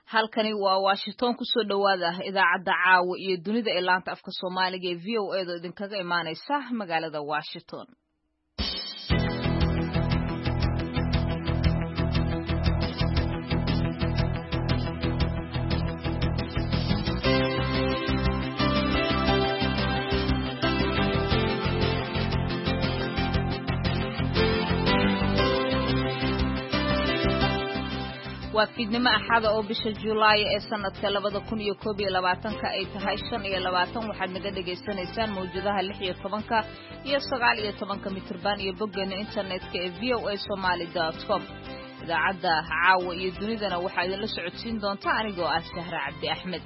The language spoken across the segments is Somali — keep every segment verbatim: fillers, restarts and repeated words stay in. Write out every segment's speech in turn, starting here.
halkani waa Washington ku soo dhawaada idaacadda caawa iyo dunida ee laanta afka Soomaaliga ee V O A da idinkaga imaanaysa magaalada Washington. waa fiidnimo axada oo bisha July ee sanadka labada kun iyo koob iyo labaatanka ay tahay shan iyo labaatan waxaad naga dhageysanaysaan mawjadaha lix iyo tobanka iyo sagaal iyo tobanka mitirban iyo boggeena internetka ee v o a somali dot com. idaacadda caawa iyo dunidana waxaa idinla socodsiin doonta anigoo ah Sahra Cabdi Axmed.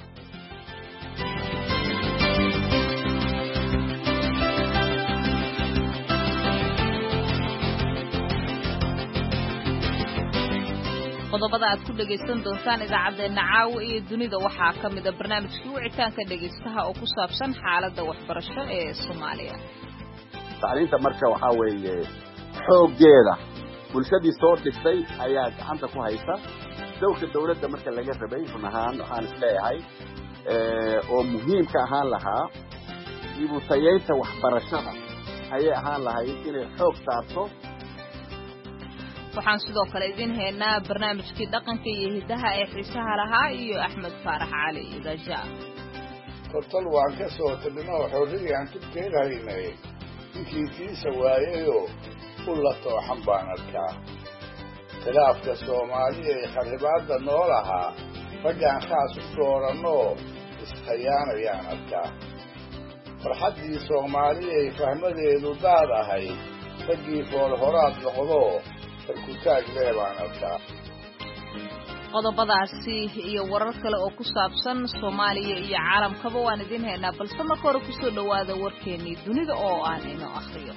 qodobada aad ku dhageysan doontaan idaacadeena caawa iyo dunida waxaa ka mid ah barnaamijkii wicitaanka dhageystaha oo ku saabsan xaaladda waxbarasho ee Soomaaliya. tacliinta marka waxa weeye xoogeeda bulshadii soo dhistay ayaa gacanta ku haysta dowladda dawladda marka laga rabay run ahaan waxaan isleeyahay oo muhiim ka ahaan lahaa ibu tayeynta waxbarashada ayay ahaan lahayd inay xoog saarto. waxaan sidoo kale idin haynaa barnaamijkii dhaqanka iyo hidaha ee xiisaha lahaa iyo Axmed Faarax Cali Idaja. Hortal waan ka soo tagnaa xorriyaan tubkeedaynay inkii tiisa waayeeyo u la tooxan baan arkaa khilaafka Soomaaliya ee kharibaadda noolaha raggaan khaas u dooranno iskhiyaanayaan arkaa farxaddii Soomaaliya ee fahmadeedu daad ahayd raggii fool horaad noqdo qodobadaasi iyo warar kale oo ku saabsan Soomaaliya iyo caalamkaba waan idin haynaa balse marka hore ku soo dhawaada warkeennii dunida oo aan inoo akhriyo.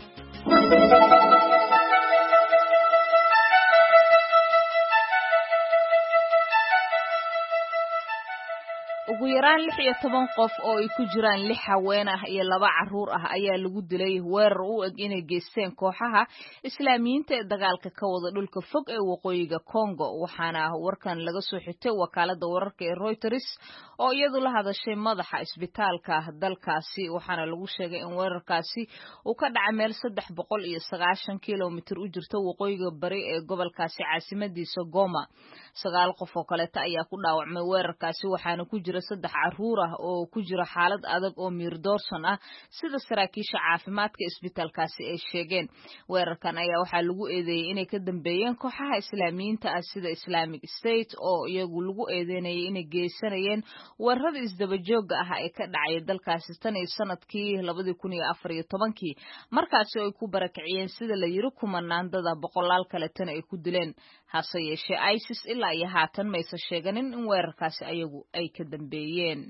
ugu yaraan lix iyo toban qof oo ay ku jiraan lix haween ah iyo laba carruur ah ayaa lagu dilay weerar u eg inay geysteen kooxaha islaamiyiinta ee dagaalka ka wada dhulka fog ee waqooyiga Congo waxaana warkan laga soo xigtay wakaaladda wararka ee Reuters oo iyadu la hadashay madaxa isbitaalka dalkaasi waxaana lagu sheegay in weerarkaasi uu ka dhacay meel saddex boqol iyo sagaashan kiiloomitir u jirta waqooyiga bari ee gobolkaasi caasimadiisa Goma. sagaal qof oo kale ayaa ku dhaawacmay weerarkaasi waxaana ku jira saddex carruur ah oo ku jira xaalad adag oo miir doorsan ah sida saraakiisha caafimaadka isbitaalkaasi ay sheegeen. weerarkan ayaa waxaa lagu eedeeyay inay ka dambeeyeen kooxaha islaamiyiinta ah sida Islamic State oo iyagu lagu eedeynayay inay geysanayeen weerarada isdaba joogga ah ee ka dhacay dalkaasi tan iyo sanadkii labada kun iyo afar iyo tobankii markaasi ay ku barakiciyeen sida la yiri kumanaandada boqolaal kale tan ay ku dileen hase yeeshee ISIS ilaa iyo haatan maysa sheeganin in weerarkaasi ayagu ay ka dambeeyeen.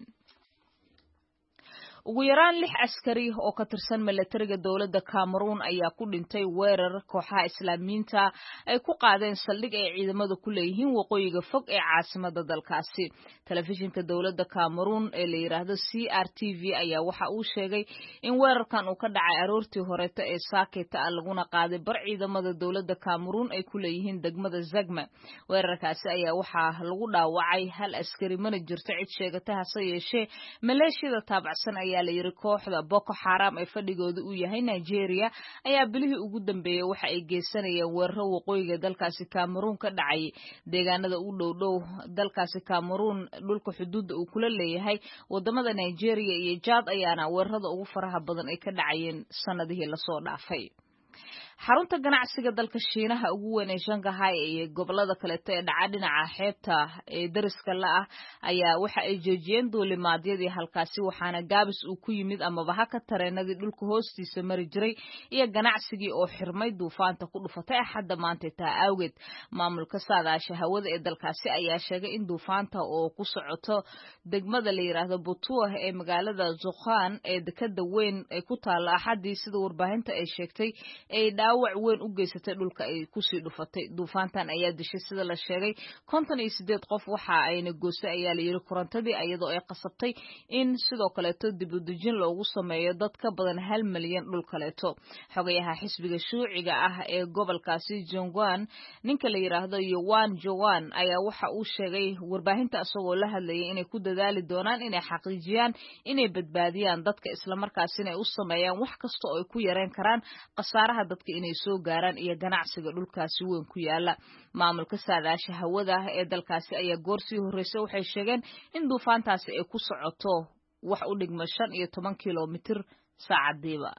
ugu yaraan lix askari oo ka tirsan militariga dawladda Cameroon ayaa ku dhintay weerar kooxaha islaamiyiinta ay ku qaadeen saldhig ay ciidamadu ku leeyihiin waqooyiga fog ee caasimada dalkaasi. telefishinka dawladda Cameroon ee la yiraahdo C R T V ayaa waxa uu sheegay in weerarkan uu ka dhacay aroortii horeeta ee Saaketa laguna qaaday bar ciidamada dawladda Cameroon ay ku leeyihiin degmada Zagma. weerarkaasi ayaa waxa lagu dhaawacay hal askari mana jirto cid sheegatay hase yeeshee maleeshiyada taabacsan ayaa la yiri kooxda Boko Haram ee fadhigooda uu yahay Nigeria ayaa bilihii ugu dambeeyay waxa ay geysanayeen weeraro waqooyiga dalkaasi Cameroon ka dhacay deegaanada u dhow dhow dalkaasi Cameroon dhulka xuduudda uu kula leeyahay wadamada Nigeria iyo Chad ayaana weerarada ugu faraha badan ay ka dhacayeen sanadihii la soo dhaafay. xarunta ganacsiga dalka Shiinaha ugu weyn ee Shanghai iyo gobolada kale ee dhaca dhinaca xeebta ee dariska la ah ayaa waxa ay joojiyeen duulimaadyadii halkaasi waxaana gaabis uu ku yimid amaba haka tareenadii dhulka hoostiisa mari jiray iyo ganacsigii oo xirmay duufaanta ku dhufatay axadda maanta taa awgeed. maamulka saadaasha hawada ee dalkaasi ayaa sheegay in duufaanta oo ku socoto degmada la yiraahdo Butuah ee magaalada Zhoushan ee dekada weyn ee ku taala axadii sida warbaahinta ay sheegtay ay dhaawac weyn u geysatay dhulka ay kusii dhufatay duufaantan ayaa dishay sida la sheegay konton iyo sideed qof waxa ayna goosay ayaa la yiri korontadii iyadoo ay qasabtay in sidoo kaleeto dib u dejin loogu sameeyo dad ka badan hal milyan dhul kaleeto xogayaha xisbiga shuuciga ah ee gobolkaasi Jongwan ninka la yiraahdo Yuan Jowan ayaa waxa uu sheegay warbaahinta asagoo la hadlayay inay ku dadaali doonaan inay xaqiijiyaan inay badbaadiyaan dadka isla markaasina ay u sameeyaan wax kasta oo ay ku yareen karaan qasaaraha dadka inay soo gaaraan iyo ganacsiga dhulkaasi weyn ku yaala maamulka saadaasha hawada ee dalkaasi ayaa goorsii horeysay waxay sheegeen in duufaantaasi ay ku socoto wax u dhigma shan iyo toban kiiloomitir saacadiiba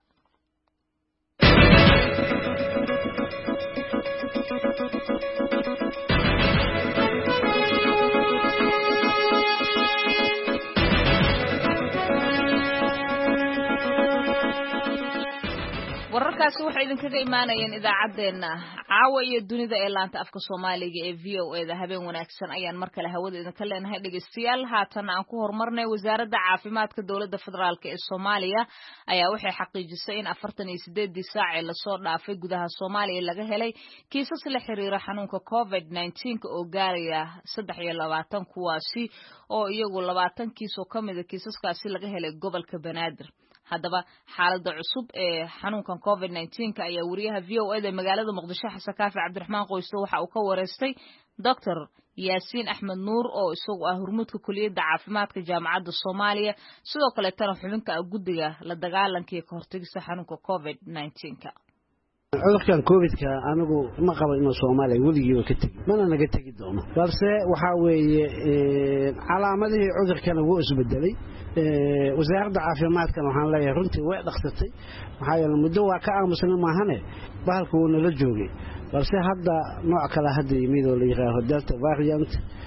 wararkaasi waxay idinkaga imaanayeen idaacadeena caawa iyo dunida ee laanta afka Soomaaliga ee V O A da habeen wanaagsan ayaan mar kale hawada idinka leenahay dhageystayaal haatan aan ku hormarnay wasaaradda caafimaadka dawladda federaalka ee Soomaaliya ayaa waxay xaqiijisay in afartan iyo sideed saac ee la soo dhaafay gudaha Soomaaliya laga helay kiisas la xiriira xanuunka COVID nineteen oo gaaraya saddex iyo labaatan kuwaasi oo iyagu labaatan kiis oo kamid ah kiisaskaasi laga helay gobolka Banaadir haddaba xaaladda cusub ee xanuunkan COVID nineteen ayaa wariyaha V O A da magaalada Muqdisho Xasan Kaafi Cabdiraxmaan Qoysto waxa uu ka wareystay Doctor Yaasiin Axmed Nuur oo isagu ah hormuudka kuliyadda caafimaadka jaamacadda Soomaaliya sidoo kale tan xubinka guddiga la dagaalanka iyo ka hortagista xanuunka COVID nineteen cudurkan COVID-ka anigu ma qabo inuu Soomaaliya weligiiba ka tagi mana naga tagi doono balse waxa weeye calaamadihii cudurkan wuu isbedelay wasaaradda caafimaadka waxaan leeyahay runtii way dhaqsatay waxa yeelay muddo waa ka aamusnay maahane bahalku uu nala joogay balse hadda nooc kale hadda yimid oo la yiraahdo Delta variant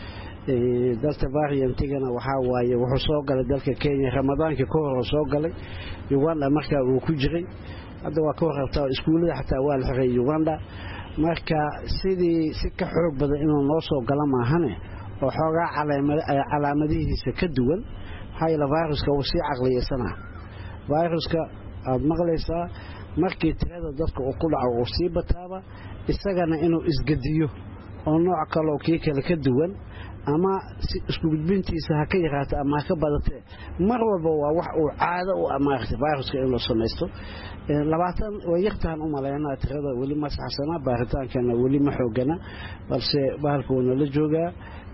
Delta variant-gana waxa waaye wuxuu soo galay dalka Kenya Ramadaankii ka hor soo galay Uganda markaa uu ku jiray hadda waa ka warqabtaa iskuulada xataa waa la xiray Uganda marka sidii si ka xoog badan inuu noo soo gala maahane oo xoogaa calaamadihiisa ka duwan hayla viruska uu si caqliyeysana viruska aad maqlaysaa markii tirada dadka uu ku dhaco uu sii bataaba isagana inuu isgadiyo oo nooc kale oo kii kale ka duwan ama si isku gudbintiisa ha ka yaraato ama ka badatee mar walba waa wax uu caado u amaartay viruska inuu samaysto labaatan way yartaan u maleynaa tirada weli ma saxsana baaritaankana weli ma xoogana balse bahalku uu la joogaa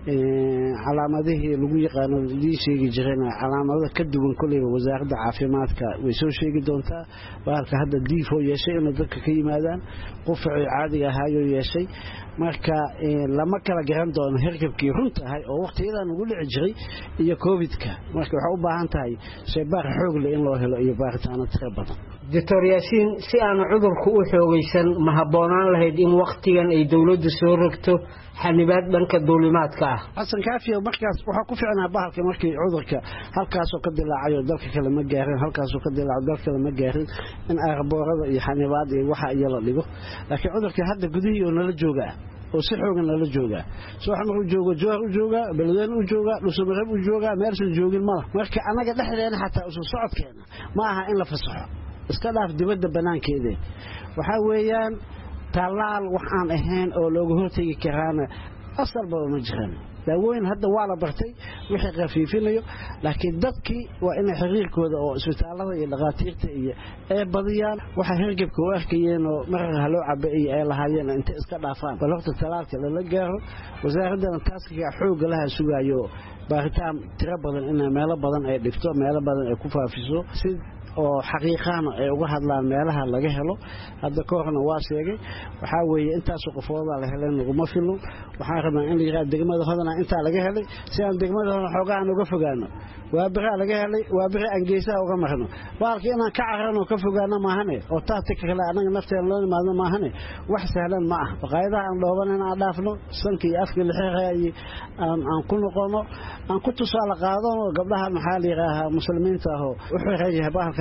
calaamadihii lagu yaqaan lii sheegi jireen calaamado ka duwan kulliba wasaaradda caafimaadka way soo sheegi doontaa bahalka hadda diifo yeeshay in dadka ka yimaadaan qufacii caadiga ahaayo yeeshay marka lama kala garan doono herkabkii runta ahay oo waqtiyadan ugu dhici jiray iyo COVID-ka marka waxa u baahan tahay shaybaar xoog leh in loo helo iyo baaritaano tiro badan Doctor Yaasiin si aan cudurku u xoogaysan ma haboonaan lahayd in waqtigan ay dawladdu soo rogto xanibaad dhanka duulimaadka ah Xasan Kaafi markaas waxa ku fiicnaa bahalka markii cudurka halkaas oo ka dilaacayo dalka kale ma gaarin halkaas oo ka dilaaco dalka kale ma gaarin in aarboorada iyo xanibaad iyo waxa ay la dhigo laakiin cudurka hadda gudihii oo nala jooga oo si xoogan nala jooga soo xamar u joogo joor u jooga beledweyne u jooga dhusumarab u jooga meelsan joogin ma marka anaga dhexdeena xataa usoo socodkeena ma aha in la fasaxo iska dhaaf dibadda banaankeeda waxa weeyaan talaal wax aan ahayn oo looga hortagi karaana asalba ma jiraan daawooyin hadda waa la bartay wixii qafiifinayo laakiin dadkii waa in xiriirkooda oo isbitaalada iyo dhaqaatiirta iyo ay badiyaan waxa hergebka u arkayeen oo marka halo cabay ay lahaayeen inta iska dhaafaan bal waqti talaalka la gaaro wasaaradda taaskiga xoog laha sugayo baaritaan tiro badan in meelo badan ay dhigto meelo badan ay ku faafiso si oo xaqiiqana ay uga hadlaan meelaha laga helo hadda koorna waa sheegay waxa weeye intaas qofooda la heleen uma filo waxa rabaa in la yiraahdo degmada hodana inta laga helay si aan degmada hodana xogaan uga fogaano waa bira laga helay waa bira aan geesaha uga marno baalkii inaan ka carano ka fogaano maahane oo taati kale anaga nafteena loo imaado maahane wax sahlan ma ah qaayidaha aan dhoobanayna aan dhaafno sanki afka la xirayay aan aan ku noqono aan ku tusaale qaadano gabdhaha maxaa la yiraahdaa muslimiinta ah oo wuxuu rajahay baalka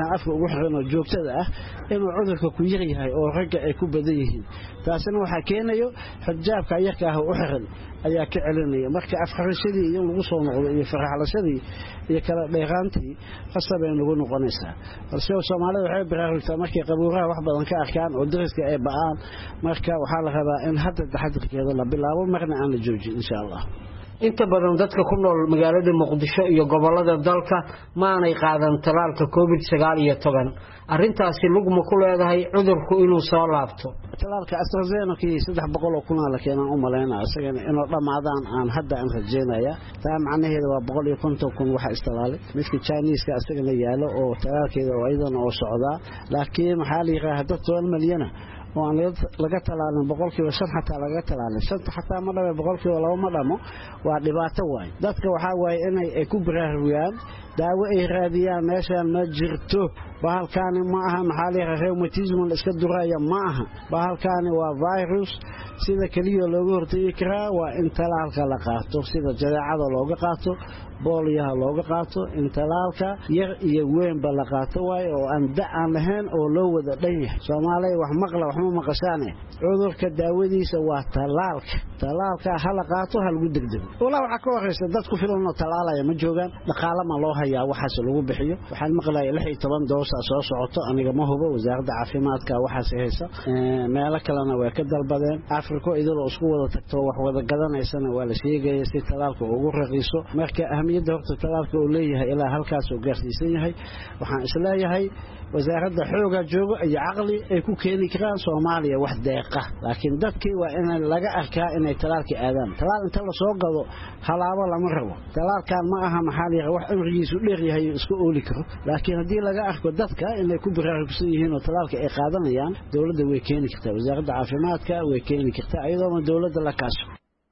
talaalkan afka ugu xiran oo joogtada ah inuu cudurka ku yar yahay oo ragga ay ku badan yihiin taasina waxa keenayo xijaabka yarka ah u xiran ayaa ka celinaya marka afxarashadii iyo lagu soo noqdo iyo faraxlashadii iyo kala dheeraantii qasab ay nagu noqonaysaa balse Soomaalidu waxay baraarugtaa markay qabuuraha wax badan ka arkaan oo dariska ay ba'aan marka waxa la rabaa in hadda taxadirkeeda la bilaabo marna aan la joojin insha Allah inta badan dadka ku nool magaalada Muqdisho iyo gobolada dalka ma aanay qaadan talaalka covid sagaal iyo toban arintaasi lugma ku leedahay cudurku inuu soo laabto talaalka AstraZeneca saddex boqol oo kun la keenan u maleynaa asagana inuu dhamaadaan aan hadda aan rajeynaya taa macnaheedu waa boqol iyo konton kun waxa istalaalay midka Chinese ka asagana yaalo oo talaalkeeda oo aydan oo socda laakiin waxa la yiraahdaa toban milyan oo aan laga talaalin boqolkiiba shan xataa laga talaalin shan xataa ma dhabe boqolkiiba laba ma dhamo waa dhibaato waay dadka waxa waay inay ku baraarugayaan daawo ay raadiyaan meeshan ma jirto bahalkaani ma aha maxaa la rheumatism la iska duraya ma aha bahalkaani waa virus sida kaliya looga hortagi karaa waa in talaalka la qaato sida jadeecada looga qaato booliyaha looga qaato in talaalka yar iyo weynba la qaato waay oo aan da'an lahayn oo loo wada dhan yahay Soomaaliya wax maqla wax ma maqashaane cudurka daawadiisa waa talaalka talaalka hala qaato hal ugu degdego wala waxa ka horeysa dad ku filan oo talaalaya ma joogan dhaqaale ma loo hayaa waxaas lagu bixiyo waxaan maqlay lix iyo toban doos soo socoto aniga ma hubo wasaaradda caafimaadka waxaas haysa meelo kalena way ka dalbadeen Afrika idoo isku wada tagto wax wada gadanaysana waa la sheegay si talaalka ugu raqiiso marka ahmiyadda horta talaalka uu leeyahay ilaa halkaas uu gaarsiisan yahay waxaan isleeyahay wasaaradda xooga joogo ay aqli ay ku keeni karaan Soomaaliya wax deeqa laakiin dadkii waa in laga arkaa inay talaalka aadaan talaal inta la soo gado halaabo lama rabo talaalkan ma aha maxalli wax amrigiisu dheer yahay isku ooli karo laakiin hadii laga arko dadka inay ku baraarugsan yihiin oo talaalka ay qaadanayaan dawladda way keeni kartaa wasaaradda caafimaadka way keeni kartaa iyadoo dawladda la kaasho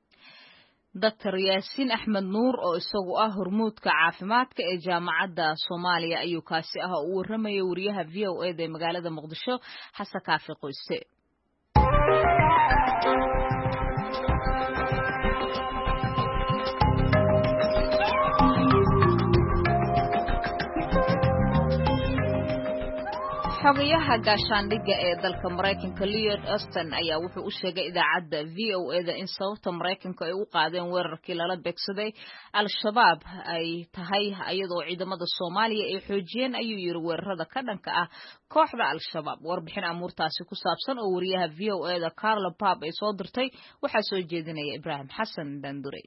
Doctor Yaasiin Axmed Nuur oo isagu ah hormuudka caafimaadka ee jaamacadda Soomaaliya ayuu kaasi ah oo u warramay wariyaha V O A ee magaalada Muqdisho Xasan Kaafi Qoyse xogayaha gaashaandhigga ee dalka Mareykanka Lloyd Austin ayaa wuxuu u sheegay idaacadda V O A da in sababta Mareykanka ay u qaadeen weerarkii lala beegsaday al-shabaab ay tahay iyadoo ciidamada Soomaaliya ay xoojiyeen ayuu yiri weerarada ka dhanka ah kooxda al-shabaab warbixin amuurtaasi ku saabsan oo wariyaha V O A da Carla Pap ay soo dirtay waxa soo jeedinaya Ibrahim Xasan Dandure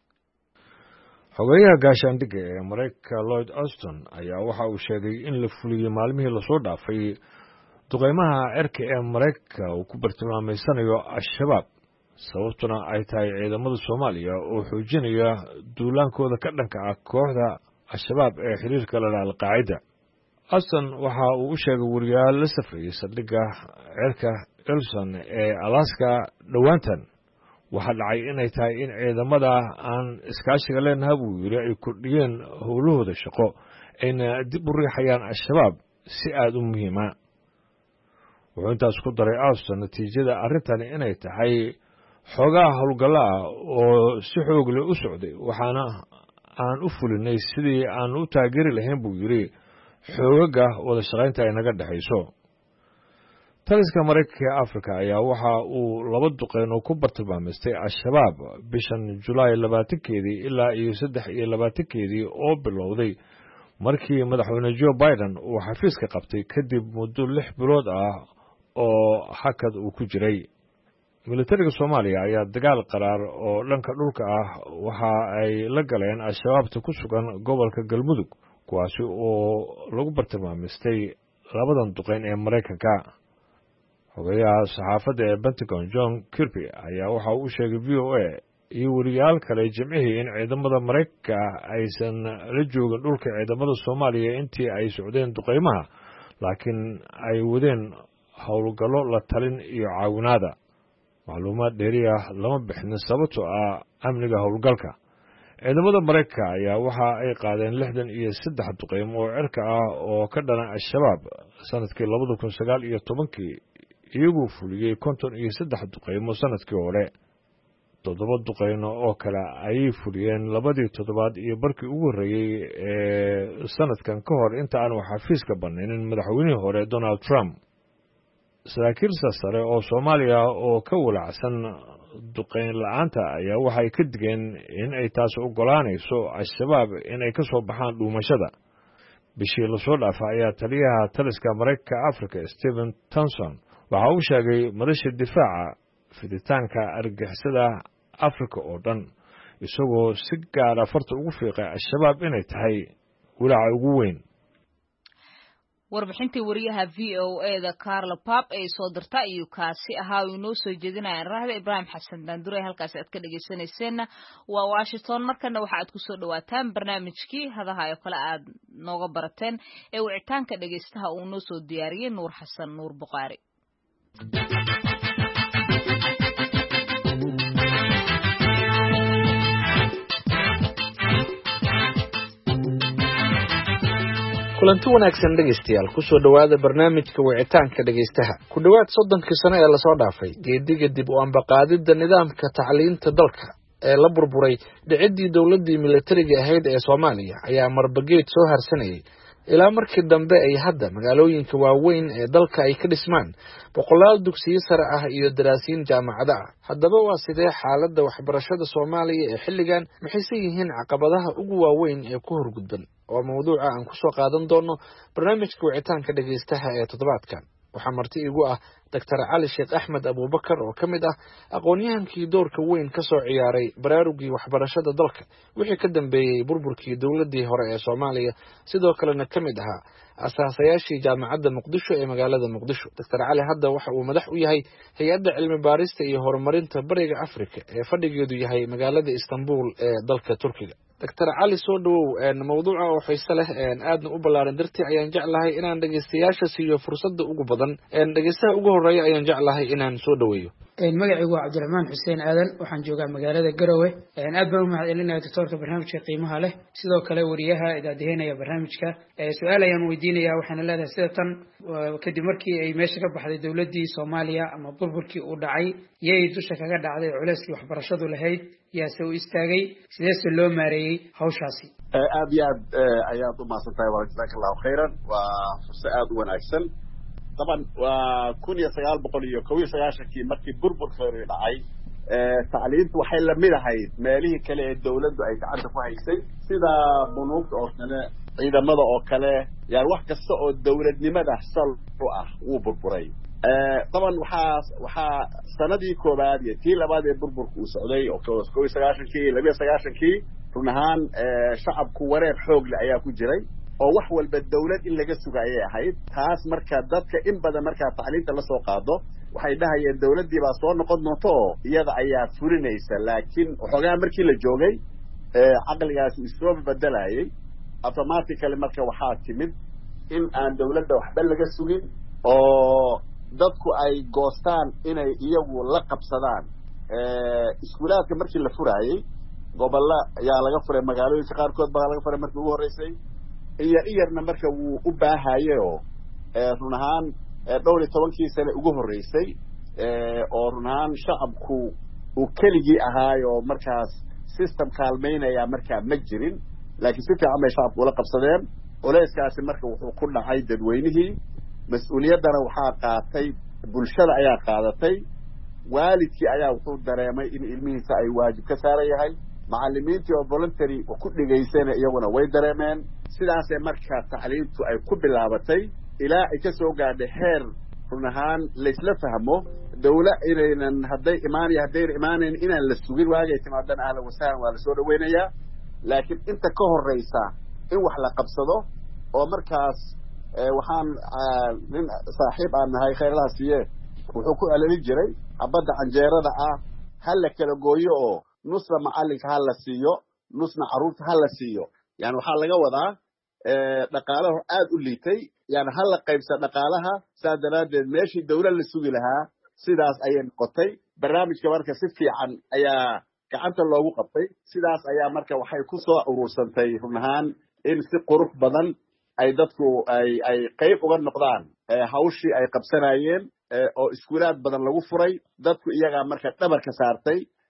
xogayaha gaashaandhigga ee Mareykanka Lloyd Austin ayaa waxa uu sheegay in la fuliyay maalmihii la soo dhaafay duqeymaha cirka ee Mareykanka uu ku bartilmaameysanayo al-shabaab sababtuna ay tahay ciidamada Soomaaliya oo xoojinaya duulaankooda ka dhanka ah kooxda al-shabaab ee xiriirka la leh al-Qaacida Austin waxa uu u sheegay wariyaal la safrayay saldhigga cirka Elson ee Alaska dhawaantan waxa dhacay inay tahay in ciidamada aan iskaashiga leenahay buu yiri ay kordhiyeen howlahooda shaqo ayna dib u riixayaan al-shabaab si aad u muhiima wuxuu intaas ku daray Austin natiijada arrintan inay tahay xogaha howlgalla oo si xoog leh u socday waxaana aan u fulinay sidii aan u taageeri lahayn buu yiri xoogaga wada shaqaynta ay naga dhaxayso taliska Mareykanka ee Afrika ayaa waxa uu laba duqeyn oo ku bartilmaameystay al-shabaab bishan July labaatankeedii ilaa iyo saddex iyo labaatankeedii oo bilowday markii madaxweyne Joe Biden uu xafiiska qabtay kadib muddo lix bilood ah oo hakad uu ku jiray militariga Soomaaliya ayaa dagaal qaraar oo dhanka dhulka ah waxa ay la galeen al-shabaabta ku sugan gobolka Galmudug kuwaasi oo lagu bartilmaameystay labadan duqeyn ee Mareykanka xogayaha saxaafadda ee Pentagon John Kirby ayaa waxa uu sheegay V O A iyo wariyaal kale jimcihii in ciidamada Mareykanka aysan la joogin dhulka ciidamada Soomaaliya intii ay socdeen duqeymaha laakiin ay wadeen howlgallo la talin iyo caawinaada macluumaad dheeri ah lama bixin sababtoo ah amniga howlgalka ciidamada Mareykanka ayaa waxa ay qaadeen lixdan iyo saddex duqeymo oo cirka ah oo ka dhana al-shabaab sanadkii labada kun sagaal iyo tobankii iyagoo fuliyey konton iyo saddex duqeymo sanadkii hore toddoba duqeyno oo kale ayay fuliyeen labadii toddobaad iyo barkii ugu horreeyey ee sanadkan ka hor inta aanu xafiiska banaynin madaxweynihii hore donald trump saraakiilsa sare oo soomaaliya oo ka walacsan duqeyn la-aanta ayaa waxay ka digeen in ay taasi oggolaanayso al-shabaab inay ka soo baxaan dhuumashada bishii lasoo dhaafa ayaa taliyaha taliska maraykanka africa stephen thomson waxa uu sheegay madasha difaaca fiditaanka argagixisada africa oo dhan isagoo si gaara farta ugu fiiqay al-shabaab inay tahay walaaca ugu weyn warbixintii wariyaha v o a da carlo pap ee soo dirta iyo kaasi ahaa uu inoo soo jeedinayaan raahda ibraahim xasan daandure halkaasi aad ka dhegaysanayseena waa washington markana waxa aad kusoo dhawaataan barnaamijkii hadaha oo kale aad nooga barateen ee wicitaanka dhegaystaha uu noo soo diyaariyey nuur xasan nuur buqaari kulanti wanaagsan dhegaystayaal kusoo dhowaada barnaamijka wicitaanka dhegaystaha ku dhowaad soddonkii sano ee lasoo dhaafay geediga dib u ambaqaadidda nidaamka tacliinta dalka ee la burburay dhiciddii dowladdii militariga ahayd ee soomaaliya ayaa marbageed soo harsanayay ilaa markii dambe ay hadda magaalooyinka waaweyn ee dalka ay ka dhismaan boqolaal dugsiyo sare ah iyo daraasiin jaamacado ah haddaba waa sidee xaaladda waxbarashada soomaaliya ee xilligan maxayse yihiin caqabadaha ugu waaweyn ee ku horgudban waa mawduuca aan kusoo qaadan doono barnaamijka wicitaanka dhegaystaha ee toddobaadkan waxaa marti igu ah doctor cali sheekh axmed abuubakar oo ka mid ah aqoon-yahankii doorka weyn ka soo ciyaaray baraarugii waxbarashada dalka wixii ka dambeeyey burburkii dowladdii hore ee soomaaliya sidoo kalena ka mid ahaa asaasayaashii jaamacadda muqdisho ee magaalada muqdisho doctor cali hadda waxa uu madax u yahay hay-adda cilmi baarista iyo horumarinta bariga africa ee fadhigeedu yahay magaalada istanbul ee dalka turkiga doctor cali soo dhawow mawduuca oo xiise leh aadna u ballaaran dartii ayaan jeclahay inaan dhegaystayaasha siiyo fursadda ugu badan dhegaystaha ugu horreeya ayaan jeclahay inaan soo dhaweeyo magacaygu waa cabdiraxmaan xuseen aadan waxaan joogaa magaalada garowe aad baan u mahad celinaya doctoorka barnaamijka qiimaha leh sidoo kale wariyaha idaadeheynaya barnaamijka su-aal ayaan weydiinaya waxaana leedahay sida tan kadib markii ay meesha ka baxday dowladdii soomaaliya ama burburkii uu dhacay yay dusha kaga dhacday culeyskii waxbarashadu lahayd yaase u istaagay sideese loo maareeyey hawshaasi aad iyo aad ayaad u mahadsan tahay wa jazaaka allahu khayran waa fursa aada u wanaagsan طبعا وكون يا سجال بقولي كوي سجال شكي مركي بربر خيري دعي تعليم وحي لميدا هاي ماليه كلا الدولة دو أي تعرف وهاي سي سيدا بنوك أو كنا إذا ماذا أو كلا يعني واحد كسر الدولة لماذا حصل رؤى وبربري طبعا وحا وحا سندي كوبادية تي لبعد بربر كوسعودي أو كوي سجال شكي لبيه سجال شكي رنهان شعب كوارع حوج لأيا كوجري oo wax walba dawlad in laga sugayay ahayd taas marka dadka in badan marka tacliinta la soo qaado waxay dhahayeen dawladii baa soo noqon doonto iyada ayaa fulinaysa laakiin xogaa markii la joogay ee aqligaas isoo bedelayay automatically marka waxaa timid in aan dawladda waxba laga sugin oo dadku ay goostaan inay iyagu la qabsadaan ee iskuulaadka markii la furayay gobolada ayaa laga furay magaalooyinka qaarkood baa laga furay markii ugu horeysay iyo iyarna marka wuu u baahayo ee run ahaan dhowr iyo tobankii sano ugu horeysay ee oo run ahaan shacabku uu keligii ahaayo markaas system kaalmeynaya marka ma jirin laakiin si fiican bay shacabku la qabsadeen oleyskaasi marka wuxuu ku dhacay dadweynihii mas'uuliyadana waxaa qaatay bulshada ayaa qaadatay waalidkii ayaa wuxuu dareemay in ilmihiisa ay waajib ka saaran yahay macallimiintii oo voluntary ku dhigaysana iyaguna way dareemeen sidaas ee marka tacliintu ay ku bilaabatay ilaa ay ka soo gaadhay heer run ahaan la isla fahmo dawla inaynan hadday imaan iyo haddayna imaanayn inaan la sugin waagay timaadana ahlan wasahlan waa la soo dhaweynayaa laakiin inta ka horreysa in wax la qabsado oo markaas waxaan nin saaxiib aan nahay khayrlaha siiye wuxuu ku celelin jiray abadda canjeerada ah ha la kala gooyo oo nusna macallinka ha la siiyo nusna carruurta ha la siiyo yani waxaa laga wadaa dhaqaalaha aad u liitay yani ha la qaybsa dhaqaalaha saas daraaddeed meeshii dawlad la sugi lahaa sidaas ayay noqotay barnaamijka marka si fiican ayaa gacanta loogu qabtay sidaas ayaa marka waxay ku soo urursantay run ahaan in si qurux badan ay dadku ay ay qayb uga noqdaan hawshii ay qabsanayeen oo iskuulaad badan lagu furay dadku iyagaa marka dhabarka saartay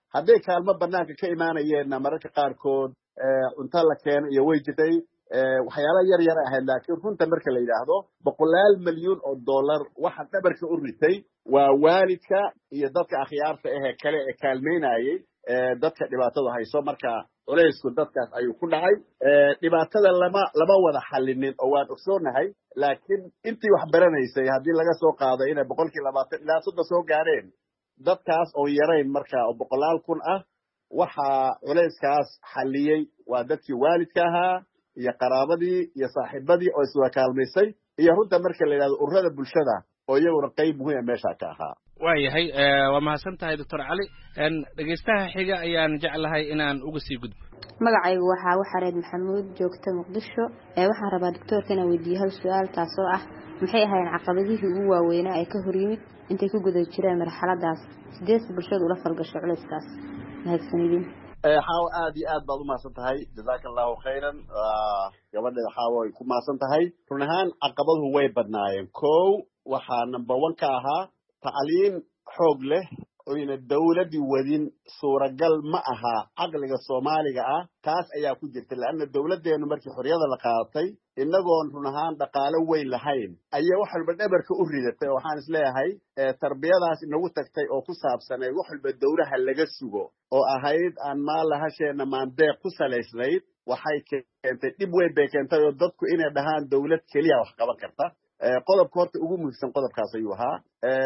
hadday kaalmo banaanka ka imaanayeenna mararka qaarkood cunto la keeno iyo way jirtay waxyaala yar yar ahayd laakiin runta marka la yidhaahdo boqolaal milyuun oo dollar waxa dhabarka u ritay waa waalidka iyo dadka akhyaarta ahee kale ee kaalmeynayay dadka dhibaatada hayso marka culaysku dadkaas ayuu ku dhacay dhibaatada lama lama wada xallinin oo waan ogsoonahay laakiin intii wax baranaysay haddii laga soo qaado inay boqolkii labaatan ilaa soddon soo gaadheen dadkaas oo yarayn marka oo boqolaal kun ah waxaa culayskaas xalliyey waa dadkii waalidka ahaa iyo qaraabadii iyo saaxiibadii oo iswada kaalmaysay iyo runta marka la yidhahdo ururada bulshada oo iyaguna qayb muhiima meesha ka ahaa waayahay waa mahadsan tahay doctor cali dhegeystaha xiga ayaan jeclahay inaan uga sii gudbo magacaygu waxaa waxareed maxamuud joogta muqdisho waxaan rabaa doctorka inaan weydiiyo hal su-aal taasoo ah maxay ahaayeen caqabadihii ugu waaweynaa ee ka hor yimid intay ku guda jireen marxaladaas sideed bulshadu ula falgasho culayskaas mahadsanidin xaawo aad iyo aad baad umahadsan tahay jazaaka allahu khayran gabadheeda xaawo ay ku mahadsan tahay run ahaan caqabaduhu way badnaayeen kow waxaa number one ka ahaa tacliin xoog leh oyna dawladii wadin suuragal ma aha caqliga soomaaliga ah taas ayaa ku jirta laana dawladeenu markii xorriyada la qaadatay inagoon run ahaan dhaqaalo weyn lahayn ayaa wax walba dhabarka u ridatay waxaan isleeyahay tarbiyadaas inagu tagtay oo ku saabsanay wax walba dawlaha laga sugo oo ahayd aan maalahasheena maandeeq ku salaysnayd waxay keentay dhib weyn bay keentay oo dadku inay dhahaan dawlad keliya wax qaban karta qodobka horta ugu muhiimsan qodobkaas ayuu ahaa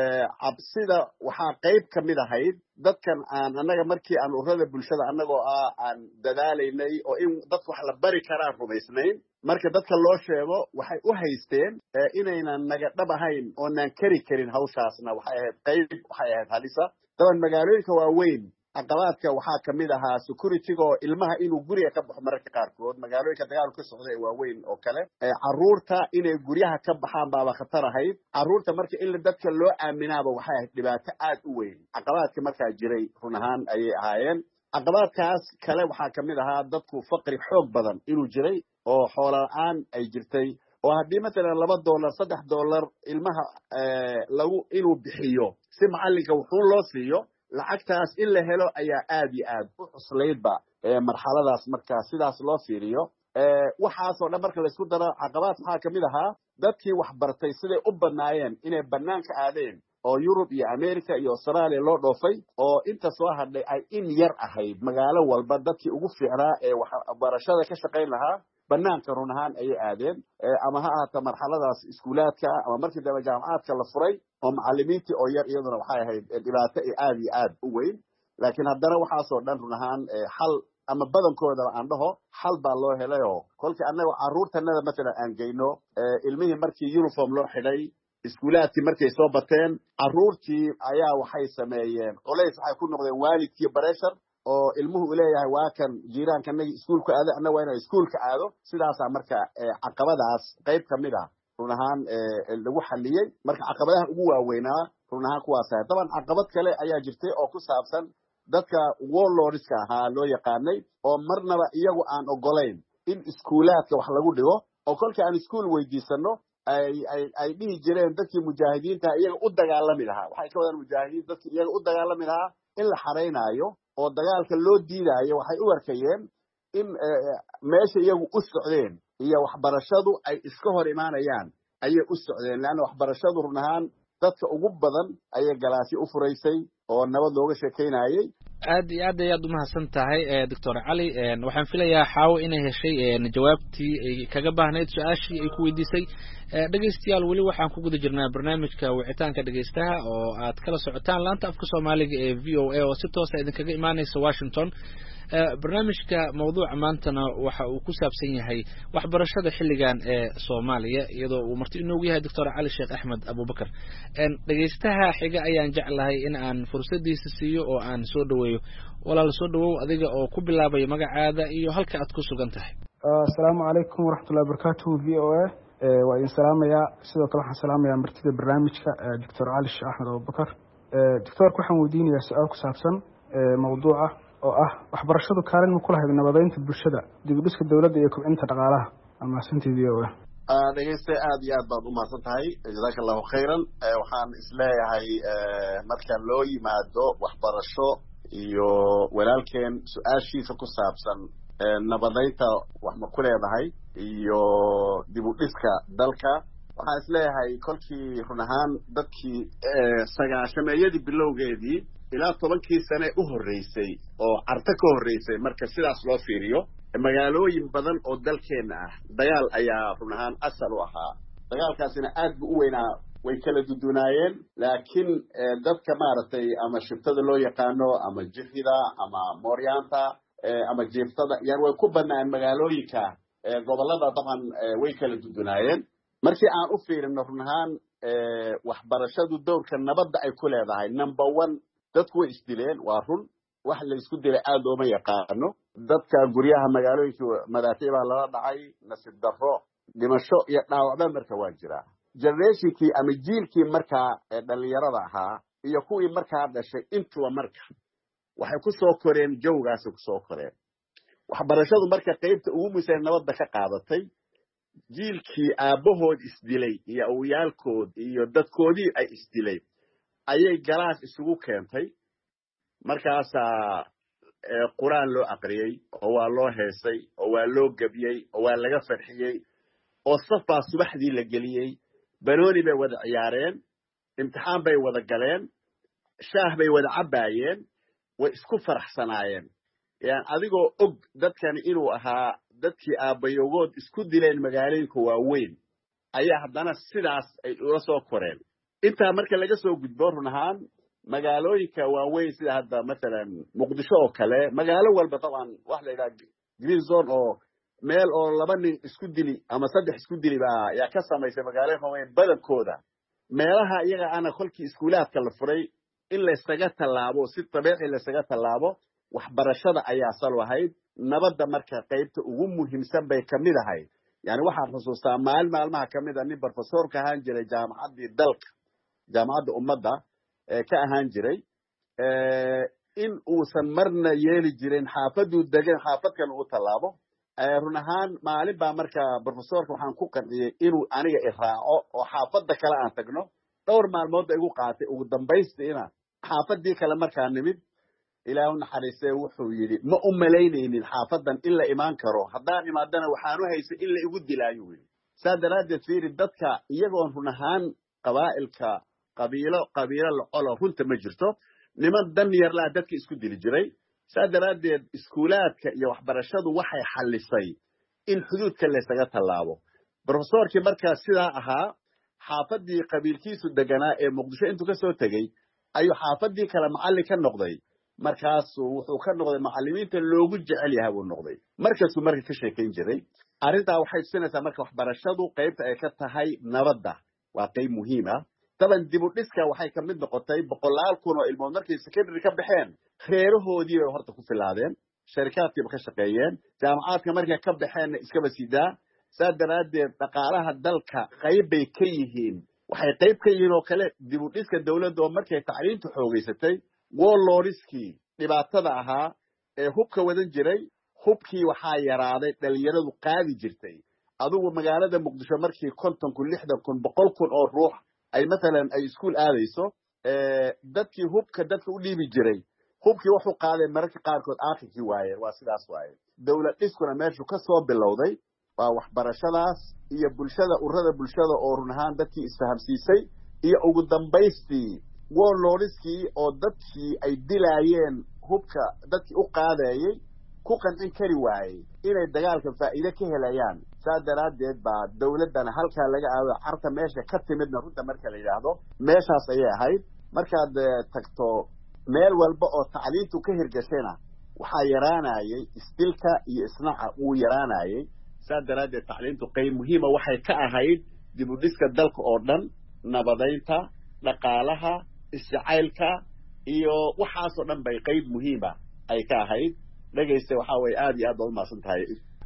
cabsida waxaa qayb ka mid ahayd dadkan aan annaga markii aan ururada bulshada annagoo ah aan dadaalaynay oo in dadka wax la bari karaan rumaysnayn marka dadka loo sheego waxay u haysteen inaynan naga dhab ahayn oonaan kari karin hawshaasna waxay ahayd qayb waxay ahayd halisa daban magaalooyinka waaweyn caqabaadka waxaa ka mid ahaa securityga oo ilmaha inuu guriga ka baxo mararka qaarkood magaalooyinka dagaalku ka socda ee waaweyn oo kale carruurta inay guryaha ka baxaan baaba khatar ahayd carruurta marka in dadka loo aaminaaba waxay ahayd dhibaato aad u weyn caqabaadka markaa jiray run ahaan ayay ahaayeen caqabaadkaas kale waxaa ka mid ahaa dadku faqri xoog badan inuu jiray oo xoola la-aan ay jirtay oo haddii matalan laba dollar saddex dollar ilmaha lagu inuu bixiyo si macallinka wuxuu loo siiyo lacagtaas in la helo ayaa aad iyo aad u cuslaydba marxaladaas marka sidaas loo fiiriyo waxaasoo dhan marka laysku daro caqabaad waxaa ka mid ahaa dadkii wax bartay siday u badnaayeen inay banaanka aadeen oo yurub iyo america iyo australia loo dhoofay oo inta soo hadhay ay in yar ahayd magaalo walba dadkii ugu fiicnaa ee waxbarashada ka shaqayn lahaa banaanka run ahaan ayay aadeen ama ha ahaato marxaladaas iskuulaadka ama markii dambe jaamacaadka la furay oo macalimiintii oo yar iyaduna waxay ahayd dhibaato aad iyo aad u weyn laakiin haddana waxaasoo dhan run ahaan xal ama badankoodaba aan dhaho xal baa loo helay oo kolkii annaga carruurtanada matalan aan geyno ilmihii markii uniform loo xidhay iskuulaadkii markay soo bateen carruurtii ayaa waxay sameeyeen culays waxay ku noqdeen waalidkii bareshar oo ilmuhu u leeyahay waa kan jiiraankanagi iskuulka aado annaga waa inaan iskuulka aado sidaasaa marka caqabadaas qayb ka mid ah run ahaan lagu xalliyey marka caqabadaha ugu waaweynaa run ahaan kuwaas ahay daban caqabad kale ayaa jirtay oo ku saabsan dadka warlordska ahaa loo yaqaanay oo marnaba iyagu aan ogolayn in iskuulaadka wax lagu dhigo oo kolkii aan iskuul weydiisano ay ay ay dhihi jireen dadkii mujaahidiinta iyaga u dagaalami lahaa waxay ka wadaan mujaahidiin dadkii iyaga u dagaalami lahaa in la xaraynaayo oo dagaalka loo diidaayo waxay u arkayeen in meesha iyagu u socdeen iyo waxbarashadu ay iska hor imaanayaan ayay u socdeen leanna waxbarashadu run ahaan dadka ugu badan ayay galaasyo u furaysay oo nabad looga sheekaynayay aad iyo aad ayaad umahadsan tahay doctor cali waxaan filayaa xaawo inay heshay jawaabtii ay kaga baahnayd su-aashii ay ku weydiisay dhegeystayaal weli waxaan ku guda jirnaa barnaamijka wicitaanka dhegeystaha oo aad kala socotaan laanta afka soomaaliga ee v o a oo si toosa idinkaga imaaneysa washington barnaamijka mawduuca maantana waxa uu ku saabsan yahay waxbarashada xilligan ee soomaaliya iyadoo uu marti inoogu yahay doctor cali sheekh axmed abubakar dhegeystaha xiga ayaan jeclahay in aan fursadiisa siiyo oo aan soo dhaweeyo walaal soo dhawow adiga oo ku bilaabaya magacaada iyo halka aad ku sugan tahay asalaamu calaykum waraxmatullahi wabarakatuh v o a waa idin salaamayaa sidoo kale waxaan salaamayaa martida barnaamijka doctor cali sheekh axmed abubakar doctorka waxaan weydiinayaa su-aal ku saabsan mawduuca oo ah waxbarashadu kaalin ma ku lahayd nabadeynta bulshada dib u dhiska dawladda iyo kobcinta dhaqaalaha amahadsantii v o a dhegeyste aad iyo aad baad umahadsan tahay jazaaka allahu khayran waxaan isleeyahay marka loo yimaado waxbarasho iyo walaalkeen su-aashiisa ku saabsan nabadaynta wax ma ku leedahay iyo dib u dhiska dalka waxaan isleeyahay kolkii run ahaan dadkii sagaashameeyadii bilowgeedii ilaa tobankii sane u horreysay oo carto ka horreysay marka sidaas loo fiiriyo magaalooyin badan oo dalkeenna ah dagaal ayaa run ahaan asal u ahaa dagaalkaasina aad bu u weynaa way kala dudunaayeen laakiin dadka maaragtay ama shibtada loo yaqaano ama jifida ama mooryaanta ama jiiftada yani way ku badnaayeen magaalooyinka gobollada dabcan way kala dudunaayeen markii aan u fiirino run ahaan waxbarashadu dowrka nabadda ay ku leedahay number one dadku way isdileen waa run wax la isku dilay aad ooma yaqaano dadka guryaha magaalooyinka madaafiic baa lala dhacay nasiib darro dhimasho iyo dhaawacba marka waa jiraa generationkii ama jiilkii markaa dhalinyarada ahaa iyo kuwii markaa dhashay intuba marka waxay ku soo koreen jawgaasay kusoo koreen waxbarashadu marka qaybta ugu muhiimsan nabadda ka qaadatay jiilkii aabbahood isdilay iyo awyaalkood iyo dadkoodii ay isdilay ayay galaas isugu keentay markaasaa quraan loo aqriyey oo waa loo heesay oo waa loo gebiyey oo waa laga farxiyey oo saf baa subaxdii la geliyey banooni bay wada ciyaareen imtixaan bay wada galeen shaah bay wada cabbaayeen way isku faraxsanaayeen yani adigoo og dadkani inuu ahaa dadkii aabbayogood isku dileen magaalooyinka waaweyn ayaa haddana sidaas ay ula soo koreen intaa marka laga soo gudbo run ahaan magaalooyinka waaweyn sida hadda mathalan muqdisho oo kale magaalo walba dabcan wax la yidhaha green zone oo meel oo laba nin isku dili ama saddex isku dili baa yaa ka samaysay magaalooyinka waaweyn badankooda meelaha iyaga ana kolkii iskuulaadka la furay in laysaga tallaabo si dabiici laysaga tallaabo waxbarashada ayaa sal ahayd nabadda marka qaybta ugu muhiimsan bay ka mid ahayd yani waxaan xusuustaa maalin maalmaha ka mid a nin professorka ahaan jiray jaamacaddii dalka jaamacadda ummadda ka ahaan jiray in uusan marna yeeli jirin xaafaduu degan xaafadkan ugu tallaabo run ahaan maalin baa marka professorka waxaan ku qanciyey inuu aniga iraaco oo xaafadda kale aan tagno dhowr maalmood ba igu qaatay ugu dambaystiina xaafadii kale markaa nimid ilaahu naxariistee wuxuu yidhi ma u malaynaynin xaafadan in la imaan karo haddaan imaadana waxaanu haysay in la igu dilaayo yidhi saa daraaddeed fiiri dadka iyagoon run ahaan qabaa'ilka qabiilo qabiilo lacolo runta ma jirto niman dan yarlaa dadka isku dili jiray saa daraaddeed iskuulaadka iyo waxbarashadu waxay xallisay in xuduudka laysaga tallaabo professorkii markaa sidaa ahaa xaafadii qabiilkiisu deganaa ee muqdisho intuu ka soo tegey ayuu xaafadii kale macallin ka noqday markaasuu wuxuu ka noqday macallimiinta loogu jecel yahay buu noqday markaasuu marka ka sheekayn jiray arrintaa waxay tusinaysaa marka waxbarashadu qaybta ay ka tahay nabadda waa qayb muhiim ah daban dib u dhiska waxay ka mid noqotay boqolaal kun oo ilmood markay secondary ka baxeen reerahoodii bay horta ku filaadeen sharikaadkiiba ka shaqeeyeen jaamacaadka markay ka baxeenna iskaba sidaa saa daraaddeed dhaqaalaha dalka qayb bay ka yihiin waxay qayb ka yihiin oo kale dib u dhiska dawladda oo markay tacliintu xoogaysatay warlordskii dhibaatada ahaa ee hubka wadan jiray hubkii waxaa yaraaday dhalinyaradu qaadi jirtay adugu magaalada muqdisho markii konton kun lixdan kun boqol kun oo ruux ay mathalan ay iskuul aadayso dadkii hubka dadka u dhiibi jiray hubkii wuxuu qaaday mararka qaarkood aakhirkii waaye waa sidaas waaye dawlad dhiskuna meeshu ka soo bilowday waa waxbarashadaas iyo bulshada ururada bulshada oo run ahaan dadkii isfahamsiisay iyo ugu dambaystii warlordskii oo dadkii ay dilaayeen hubka dadkii u qaadayey ku qancin kari waayey inay dagaalka faa'iido ka helayaan saa daraaddeed baa dawladdana halkaa laga aado carta meesha ka timidna runta marka la yidhaahdo meeshaas ayay ahayd markaad tagto meel walba oo tacliintu ka hirgashayna waxaa yaraanayay isdilka iyo isnaca wuu yaraanayay saa daraaddeed tacliintu qayb muhiima waxay ka ahayd dib u dhiska dalka oo dhan nabadaynta dhaqaalaha isjacaylka iyo waxaasoo dhan bay qayb muhiima ay ka ahayd dhegaysta waxaa weye aad iyo aad baad umahadsan tahay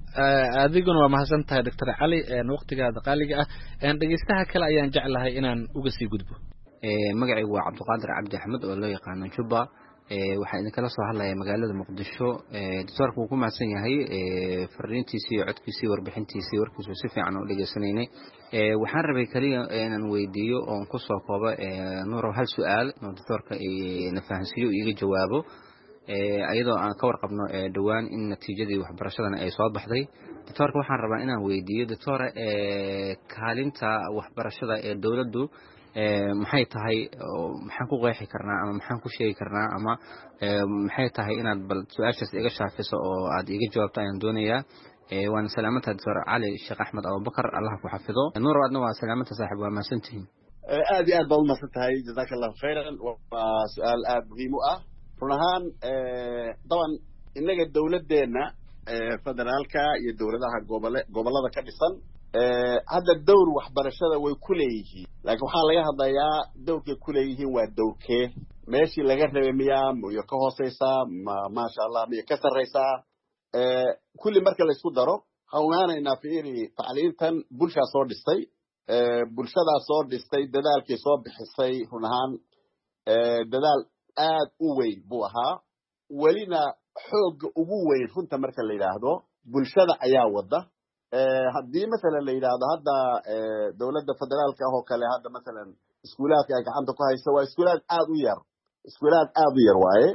adiguna waa mahadsan tahay doctor cali waqtigaada qaaliga ah dhegaystaha kale ayaan jeclahay inaan uga sii gudbo magacaygu waa cabdiqaadir cabdi axmed oo loo yaqaano juba waxaan idinkala soo hadlayaa magaalada muqdisho doctorka wuu ku mahadsan yahay fariintiisii iyo codkiisii warbixintiisii warkiisu si fiican oo dhegaysanaynay waxaan rabay kaliya inaan weydiiyo oon kusoo koobo nuurow hal su-aal oo doctorka na fahansiiyo iiga jawaabo ayadoo aan ka warqabno dhowaan in natiijadii waxbarashadana ay soo baxday doctorka waxaan rabaa inaan weydiiyo doctor kaalinta waxbarashada ee dowladdu maxay tahay maxaan ku qeexi karnaa ama maxaan ku sheegi karnaa ama maxay tahay inaad bal su-aashaas iga shaafiso oo aad iga jawaabto ayaan doonayaa waana salaamanta doctor cali sheekh axmed abubakar allah ku xafido nuur waadna waa salaamanta saaxiib waa mahadsantihiin aad iyo aad baad umahadsan tahay jazaaka allahu khayran waa su-aal aada muhiim u ah run ahaan daban innaga dawladdeena federaalka iyo dawladaha gobole gobollada ka dhisan hadda dawr waxbarashada way ku leeyihiin laakiin waxaa laga hadlayaa dawrkay ku leeyihiin waa dawrkee meeshii laga rabay miyaa miyo ka hooseysaa ma maasha allah miyo ka sarreysaa kulli marka la isku daro hawnaanaynaa fiiri tacliintan bulshaa soo dhistay bulshadaa soo dhistay dadaalkii soo bixisay run ahaan dadaal aad u weyn buu ahaa welina xoogga ugu weyn runta marka la yidhaahdo bulshada ayaa wada haddii masalan la yidhaahdo hadda dawladda federaalka ah oo kale hadda masalan iskuulaadka ay gacanta ku hayso waa iskuulaad aad u yar iskuulaad aad u yar waaye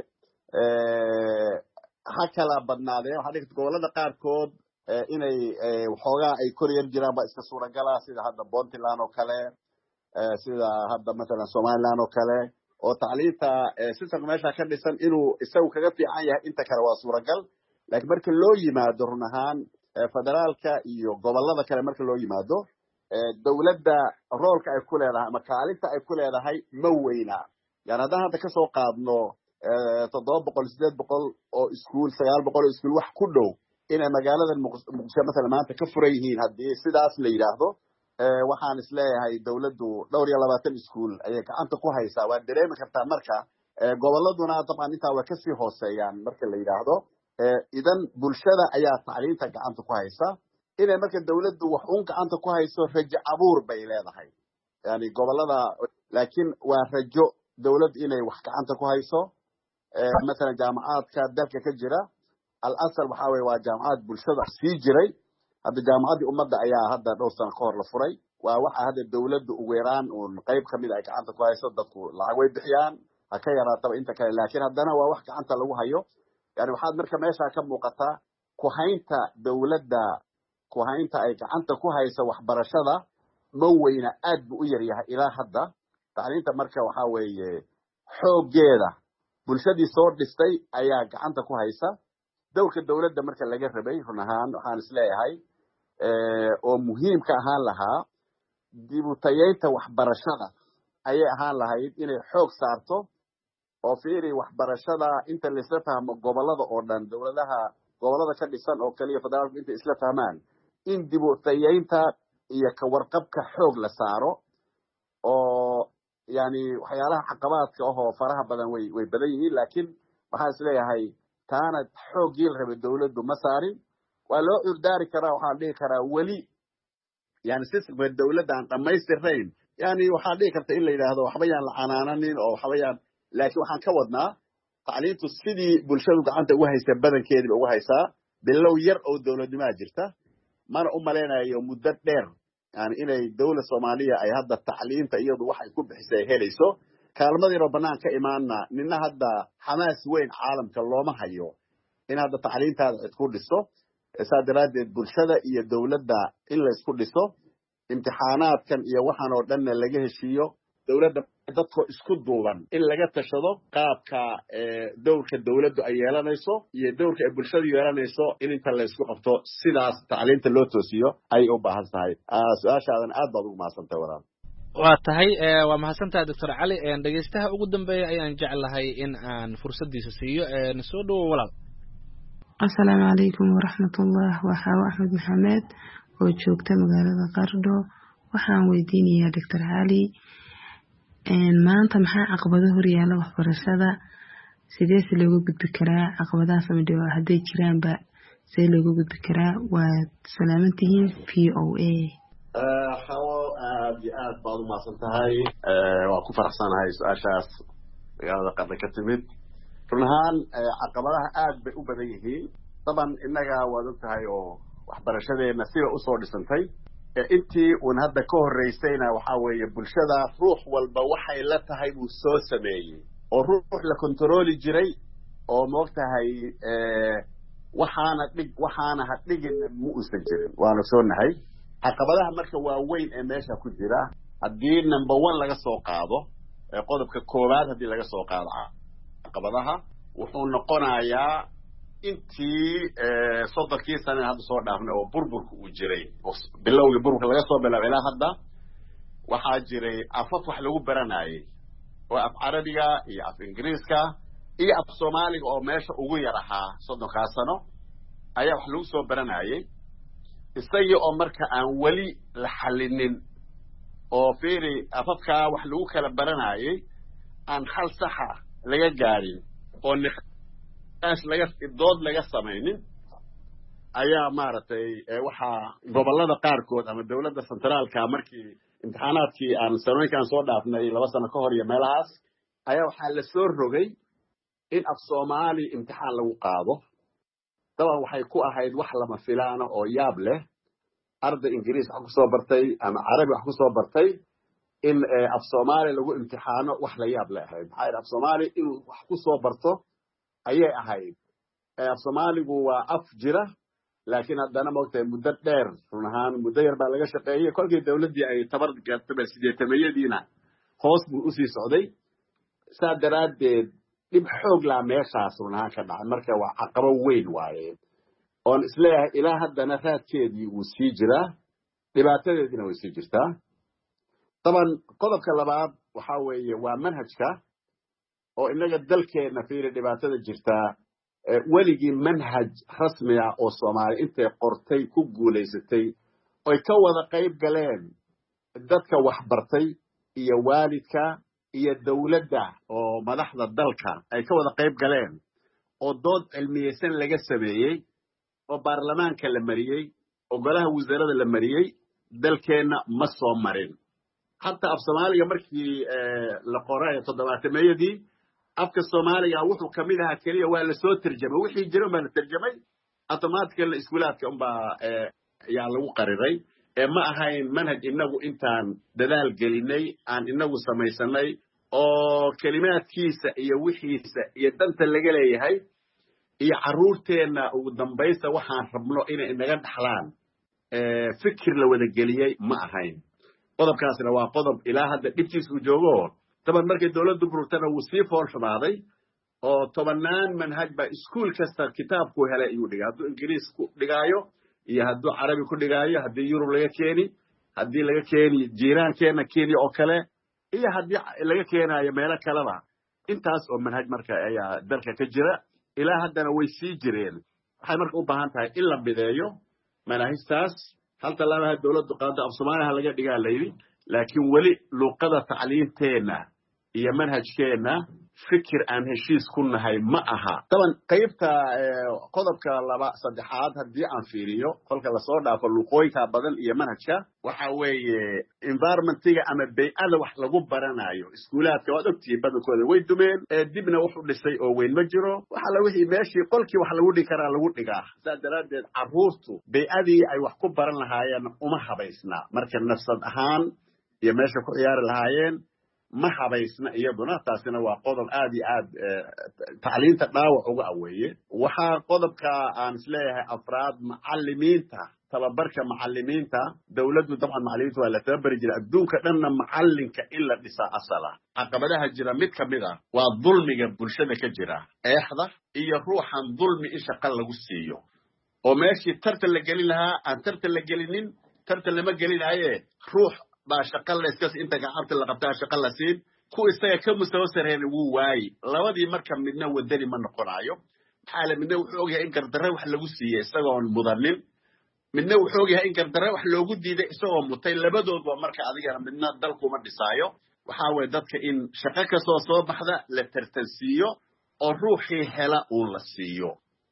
ha kala badnaadeen waxaa dhigta gobollada qaarkood inay waxoogaa ay kor yar jiraan baa iska suuragala sida hadda puntland oo kale sida hadda masalan somaliland oo kale oo tacliinta systemka meesha ka dhisan inuu isagu kaga fiican yahay inta kale waa suuragal laakiin marka loo yimaado run ahaan federaalka iyo gobollada kale marka loo yimaado dawladda roolka ay ku leedahay ama kaalinta ay ku leedahay ma weyna yani haddaan hadda kasoo qaadno toddoba boqol sideed boqol oo iskuul sagaal boqol oo iskuul wax ku dhow inay magaaladan muqdisho masalan maanta ka furan yihiin haddii sidaas la yidhaahdo waxaan isleeyahay dawladdu dhowr iyo labaatan iskuul ayay gacanta ku haysaa waad dareemi kartaa marka gobolladuna dabcan intaa way kasii hooseeyaan marka la yidhaahdo idan bulshada ayaa tacliinta gacanta ku haysa inay marka dawladdu wax un gacanta ku hayso rajo abuur bay leedahay yani gobollada laakiin waa rajo dawlad inay wax gacanta ku hayso masalan jaamacaadka dalka ka jira al-asal waxa weye waa jaamacad bulshada sii jiray hadda jaamacaddii ummadda ayaa hadda dhowr sano ka hor la furay waa waxa hadda dawladdu ugu yaraan uun qayb kamid ay gacanta ku hayso dadku lacag way bixiyaan ha ka yaraataba inta kale laakiin haddana waa wax gacanta lagu hayo yani waxaad marka meesha ka muuqataa kuhaynta dawladda kuhaynta ay gacanta ku hayso waxbarashada ma weyna aad buu u yar yahay ilaa hadda tacliinta marka waxa weeye xooggeeda bulshadii soo dhistay ayaa gacanta ku haysa dawrka dawladda marka laga rabay run ahaan waxaan isleeyahay oo muhiimka ahaan lahaa dib u tayeynta waxbarashada ayay ahaan lahayd inay xoog saarto oo fiiri waxbarashada inta laisla fahmo gobollada oo dhan dawladaha gobollada ka dhisan oo kaliya federaalku intay isla fahmaan in dib u tayeynta iyo ka warqabka xoog la saaro oo yani waxyaalaha caqabaadka ahoo faraha badan way way badan yihiin laakiin waxaan isleeyahay taana xooggii la rabay dawladdu ma saarin waa loo curdaari karaa waxaan dhihi karaa weli yani systemka dawladda aan dhammaystirnayn yani waxaa dhihi karta in la yidhaahdo waxba yaan la canaananin oo waxba yaan laakiin waxaan ka wadnaa tacliintu sidii bulshadu gacanta ugu haysa badankeediiba ugu haysaa bilow yar oo dawladnimaa jirta mana u malaynayo muddo dheer yani inay dawlad soomaaliya ay hadda tacliinta iyadu waxay ku bixisay ay helayso kaalmadiinoo bannaan ka imaana nina hadda xamaas weyn caalamka looma hayo in hadda tacliintaada cid ku dhiso saa daraaddeed bulshada iyo dawladda in la isku dhiso imtixaanaadkan iyo waxaan oo dhanna laga heshiiyo dawladda dadkoo isku duuban in laga tashado qaabka dawrka dawladdu ay yeelanayso iyo dawrka ay bulshadu yeelanayso in inta la isku qabto sidaas tacliinta loo toosiyo ayay u baahan tahay su-aashaadan aad baad ugu mahadsantahay walaal waa tahay waa mahadsantahay doctor cali dhegeystaha ugu dambeeya ayaan jeclahay in aan fursaddiisa siiyo soo dhowo walaal asalaamu calaykum waraxmatullah waxaa axmed maxamed oo joogta magaalada qardho waxaan weydiinayaa doctor cali maanta maxaa caqabado horyaala waxbarashada sidee se looga gudbi karaa caqabadaha samidhibo hadday jiraanba see looga gudbi karaa waad salaaman tihiin v o a hawo aad iyo aad baad u mahadsan tahay waan ku faraxsanahay su-aashaas magaalada qardho ka timid run ahaan caqabadaha aad bay u badan yihiin daban innaga waad og tahay oo waxbarashadeena sida usoo dhisantay intii uun hadda ka horreysayna waxaa weeye bulshada ruux walba waxay la tahay buu soo sameeyey oo ruux la kontarooli jiray oo moogtahay waxaana dhig waxaana ha dhigin ma uusan jirin waana soo nahay caqabadaha marka waaweyn ee meesha ku jira haddii number one laga soo qaado qodobka koowaad haddii laga soo qaado caqabadaha wuxuu noqonayaa intii soddonkii sane hadda soo dhaafnay oo burburka uu jiray bilowgii burburka laga soo bilaabo ilaa hadda waxaa jiray afaf wax lagu baranayay oo af carabiga iyo af ingiriiska iyo af soomaaliga oo meesha ugu yar ahaa soddonkaa sano ayaa wax lagu soo baranayay isagii oo marka aan weli la xallinin oo fiiri afafkaa wax lagu kala baranayay aan hal saxa laga gaadhin oo niqaash laga dood laga samaynin ayaa maaragtay waxaa gobollada qaarkood ama dawladda centraalka markii imtixaanaadkii aan sanooyinkaan soo dhaafnay laba sano ka hor iyo meelahaas ayaa waxaa la soo rogay in af soomaali imtixaan lagu qaado daban waxay ku ahayd wax lama filaana oo yaab leh arday ingiriis wax ku soo bartay ama carabi wax ku soo bartay in af soomaali lagu imtixaano wax la yaab leh ahayd maxaa af soomaali inuu wax ku soo barto ayay ahayd af soomaaligu waa af jira laakiin haddana moogtahay muddo dheer run ahaan muddo yar baa laga shaqeeyey kolkii dawladdii ay tabar gaartay sideetameyadiina hoos buu usii socday saa daraaddeed dhib xoog laa meeshaas run ahaan ka dhacay marka waa caqabo weyn waaye oon isleeyahay ilaa haddana raadkeedii wuu sii jiraa dhibaatadeediina way sii jirtaa daban qodobka labaad waxaa weeye waa manhajka oo innaga dalkeenna fiiri dhibaatada jirtaa weligii manhaj rasmi ah oo soomaali intay qortay ku guulaysatay oy ka wada qayb galeen dadka waxbartay iyo waalidka iyo dawladda oo madaxda dalka ay ka wada qayb galeen oo dood cilmiyeysan laga sameeyey oo baarlamaanka la mariyey oo golaha wasaarada la mariyey dalkeenna ma soo marin hataa af soomaaliga markii la qoray toddobaatameyadii afka soomaaliga wuxuu ka mid ahaa keliya waa la soo tarjamay wixii jira baa la tarjamay automatically iskuulaadka unbaa yaa lagu qariray ee ma ahayn manhaj inagu intaan dadaal gelinay aan inagu samaysanay oo kelimaadkiisa iyo wixiisa iyo danta laga leeyahay iyo carruurteenna ugu dambaysta waxaan rabno inay inaga dhaxlaan fikir la wada geliyey ma ahayn qodobkaasna waa qodob ilaa hadda dhibtiisa uu joogo daban markay dawladdu bururtana wuu sii fool xumaaday oo tobannaan manhaj baa iskuul kasta kitaabku helay ayuu dhigay hadduu ingiriis ku dhigaayo iyo hadduu carabi ku dhigaayo haddii yurub laga keeni haddii laga keeni jiiraankeenna kenya oo kale iyo haddii laga keenaayo meelo kaleba intaas oo manhaj marka ayaa dalka ka jira ilaa haddana way sii jireen waxay marka u baahan tahay in la mideeyo manaahistaas hal tallaabaha dawladdu qaado af soomaaliha laga dhigaa layidhi laakiin weli luuqada tacliinteenna iyo manhajkeenna fikir aan heshiis ku nahay ma aha daban qaybta qodobka laba saddexaad haddii aan fiiriyo kolka lasoo dhaafo luuqooyinka badan iyo manhajka waxa weeye environmentiga ama bay'ada wax lagu baranayo iskuulaadka waad ogtihiin badankooda way dumeen dibna wuxuu dhisay oo weyn ma jiro waxa la wixii meeshii qolkii wax lagu dhigi karaa lagu dhigaa saa daraaddeed carruurtu bay'adii ay wax ku baran lahaayeen uma habaysna marka nafsad ahaan iyo meesha ku ciyaari lahaayeen ma habaysna iyaduna taasina waa qodob aad iyo aad tacliinta dhaawac uga aweeye waxaa qodobka aan isleeyahay afraad macallimiinta tababarka macallimiinta dawladdu dabcan macallimiinta waa la tababari jira adduunka dhanna macallinka in la dhisaa asala caqabadaha jira mid ka mid ah waa dulmiga bulshada ka jira eexda iyo ruuxan dulmi in shaqa lagu siiyo oo meeshii tartan la gelin lahaa aan tartan la gelinin tartan lama gelinaaye ruux baa shaqa layskas inta gacabta la qabtaa shaqa la siin ku isaga ka mustawa sarreeyay wuu waayi labadii marka midna wadani ma noqonayo maxaa la midna wuxuu ogyahay in gardarre wax lagu siiyey isagoon mudanin midna wuxuu ogyahay in gardarre wax loogu diiday isagoo mutay labadoodba marka adigana midna dalkuma dhisaayo waxaa weeye dadka in shaqo kasoo soo baxda la tartansiiyo oo ruuxii hela uu la siiyo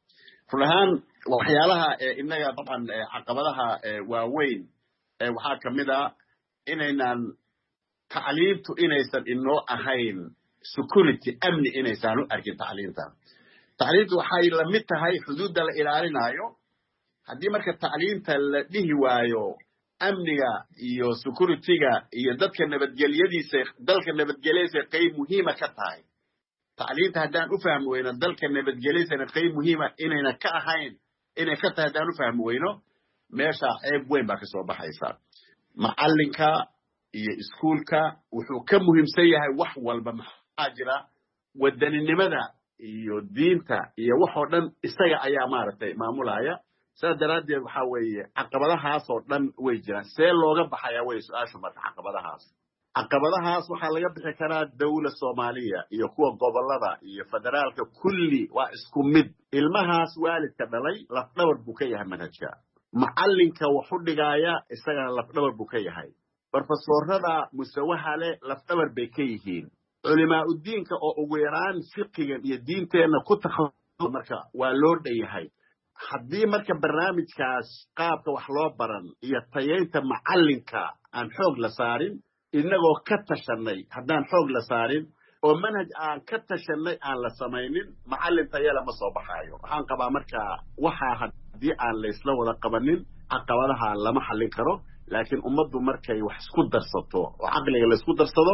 run ahaan waxyaalaha innaga dabcan caqabadaha waaweyn waxaa ka mid a inaynan tacliintu inaysan inoo ahayn security amni inaysan u arkin tacliinta tacliintu waxay la mid tahay xuduudda la ilaalinayo haddii marka tacliinta la dhihi waayo amniga iyo securityga iyo dadka nabadgelyadiisa dalka nabadgelyadiisa qayb muhiima ka tahay tacliinta haddaan u fahmi weyno dalka nabadgelyadana qayb muhiima inayna ka ahayn inay ka tahay haddaan u fahmi weyno meesha ceeb weyn baa kasoo baxaysa macallinka iyo iskuulka wuxuu ka muhiimsan yahay wax walba maxaa jira wadaninimada iyo diinta iyo wax oo dhan isaga ayaa maaragtay maamulaya sidaa daraaddeed waxaa weeye caqabadahaas oo dhan way jiraan see looga baxayaa wey su-aashu marka caqabadahaas caqabadahaas waxaa laga bixi karaa dawla soomaaliya iyo kuwa gobolada iyo federaalka kulli waa isku mid ilmahaas waalidka dhalay lafdhabar buu ka yahay manhajka macallinka wax u dhigaaya isagana lafdhabar buu ka yahay barfasoorada musawaha leh lafdhabar bay ka yihiin culimaa udiinka oo ugu yaraan fiqigan iyo diinteenna ku takhasus marka waa loo dhanyahay haddii marka barnaamijkaas qaabka wax loo baran iyo tayaynta macallinka aan xoog la saarin inagoo ka tashanay haddaan xoog la saarin oo manhaj aan ka tashanay aan la samaynin macallin tayala ma soo baxaayo waxaan qabaa marka waxaa haddii aan laysla wada qabanin caqabadaha lama xallin karo laakiin ummaddu markay wax isku darsato oo caqliga laysku darsado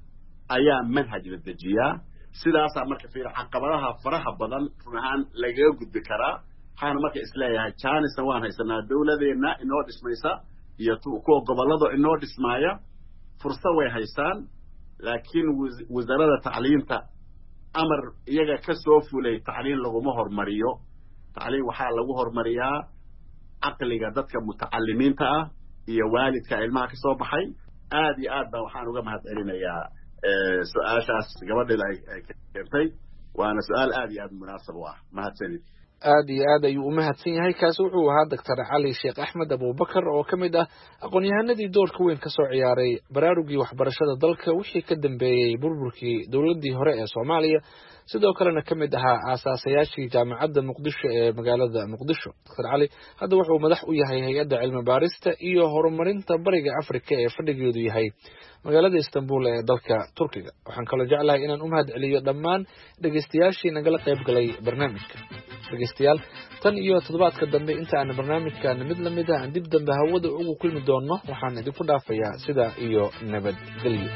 ayaa manhaj la dejiyaa sidaasaa marka fiir caqabadaha faraha badan run ahaan lagaga gudbi karaa waxaana marka isleeyahay janisna waan haysanaa dawladeenna inoo dhismaysa iyo kuwa gobollada inoo dhismaaya fursa way haystaan laakiin wasaaradda tacliinta amar iyaga ka soo fulay tacliin laguma hormariyo tacliin waxaa lagu hormariyaa caqliga dadka mutacalimiinta ah iyo waalidka ilmaha ka soo baxay aad iyo aad baa waxaan uga mahad celinayaa su-aashaas gabadheeda ay keentay waana su-aal aad iyo aad munaasab u ah mahadsanid aad iyo aad ayuu u mahadsan yahay kaasi wuxuu ahaa doctor cali sheekh axmed abubakar oo ka mid ah aqoon-yahanadii doorka weyn ka soo ciyaaray baraarugii waxbarashada dalka wixii ka dambeeyey burburkii dowladdii hore ee soomaaliya sidoo kalena ka mid ahaa aasaasayaashii jaamacadda muqdisho ee magaalada muqdisho doctor cali hadda wuxuu madax u yahay hay-adda cilmi baarista iyo horumarinta bariga afrika ee fadhigeedu yahay magaalada istanbul ee dalka turkiga waxaan kaloo jeclahay inaan u mahad celiyo dhammaan dhegeystayaashii nagala qayb galay barnaamijka dhegeystayaal tan iyo toddobaadka dambe inta aan barnaamijkan mid lamid ah aan dib dambe hawada ugu kulmi doonno waxaan idinku dhaafayaa sida iyo nabadgelyo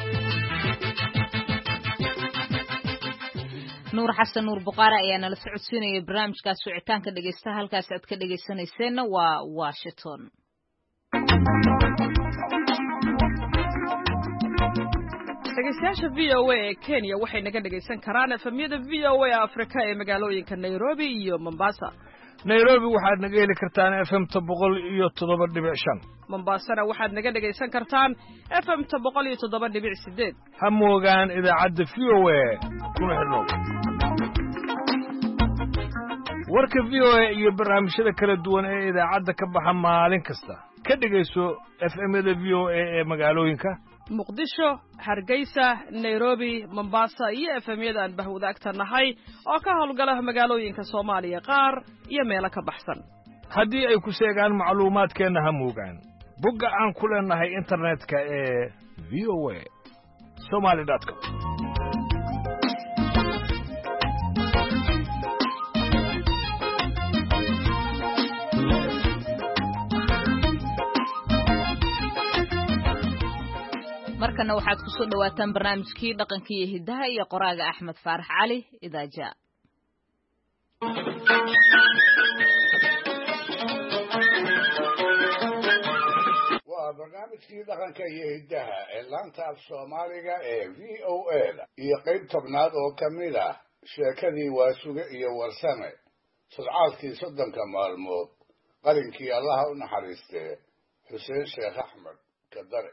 nuur xasan nuur buqaare ayaa nala socodsiinaya barnaamijkaas wicitaanka dhegeystaha halkaas aad ka dhegeysanayseena waa Washington dhegeystayaasha v o a ee Kenya waxay naga dhegeysan karaan efemyada v o a Afrika ee magaalooyinka Nairobi iyo Mombasa. Nairobi waxaad naga heli kartaan F M ta boqol iyo toddoba dhibic shan. Mombasana waxaad naga dhegeysan kartaan F M ta boqol iyo toddoba dhibic sideed. Ha moogaan idaacadda V O A kuna xidhnow. warka V O A iyo barnaamijyada kala duwan ee idaacadda ka baxa maalin kasta ka dhegeyso F M-yada V O A ee magaalooyinka muqdisho hargeysa nairobi mombasa iyo F M-yada aan bahwadaagta nahay oo ka howlgala magaalooyinka Soomaaliya qaar iyo meelo ka baxsan haddii ay ku sheegaan macluumaadkeena ha moogaan bogga aan ku leenahay internetka ee v o a somali dot com markana waxaad ku soo dhawaataan barnaamijkii dhaqanka iyo hidaha iyo qoraaga Axmed Faarax Cali idaaja waa barnaamijkii dhaqanka iyo hidaha ee laanta af Soomaaliga ee V O A iyo qayb tobnaad oo kamid ah sheekadii Waasuge iyo Warsame sodcaalkii soddonka maalmood qarinkii Allah u naxariistay Xuseen Sheekh Axmed kadare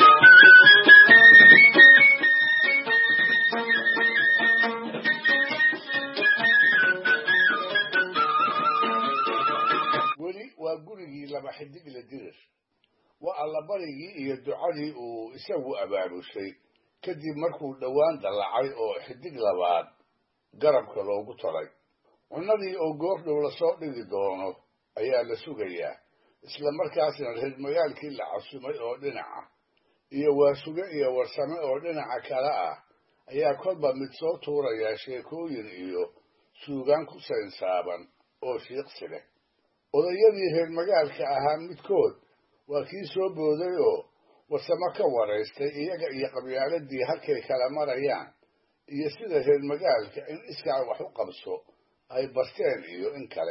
weli waa gurigii laba xidig la dirir waa allabarigii iyo ducadii uu isagu abaabushay kadib markuu dhowaan dallacay oo xidig labaad garabka loogu taray cunnadii oo goordhow lasoo dhigi doono ayaa la sugayaa isla markaasna reer magaalkii la casumay oo dhinaca iyo Waasuge iyo Warsame oo dhinaca kale ah ayaa kolba mid soo tuuraya sheekooyin iyo suugaan ku saynsaaban oo shiiqsi leh odayadii reer magaalka ahaa midkood waa kii soo booday oo Warsame ka waraystay iyaga iyo qabyaaladii halkay kala marayaan iyo sida reer magaalka in iskaa wax u qabso ay barteen iyo in kale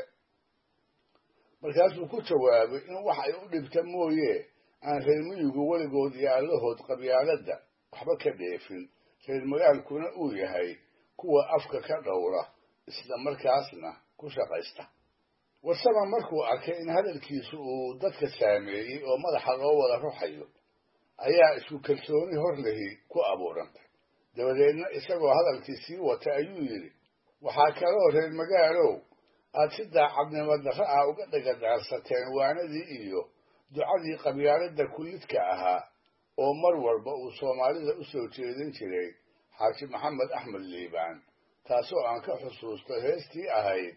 markaasuu ku jawaabay in wax ay u dhibta mooye aan reer miyigu weligood iyo allahood qabyaaladda waxba ka dheefin reer magaalkuna uu yahay kuwa afka ka dhowra isla markaasna ku shaqaysta warsama markuu arkay in hadalkiisu uu dadka saameeyey oo madaxa loo wada ruxayo ayaa isku kalsooni hor lehi ku abuurantay dabadeedna isagoo hadalkii sii wata ayuu yidhi waxaa kaloo reer magaalow aad si daacadnimo darro ah uga dhagadaarsateen waanadii iyo ducadii qabyaaladda kullidka ahaa oo mar walba uu soomaalida u soo jeedin jiray xaaji maxamed axmed liibaan taasoo aan ka xusuusto heestii ahayd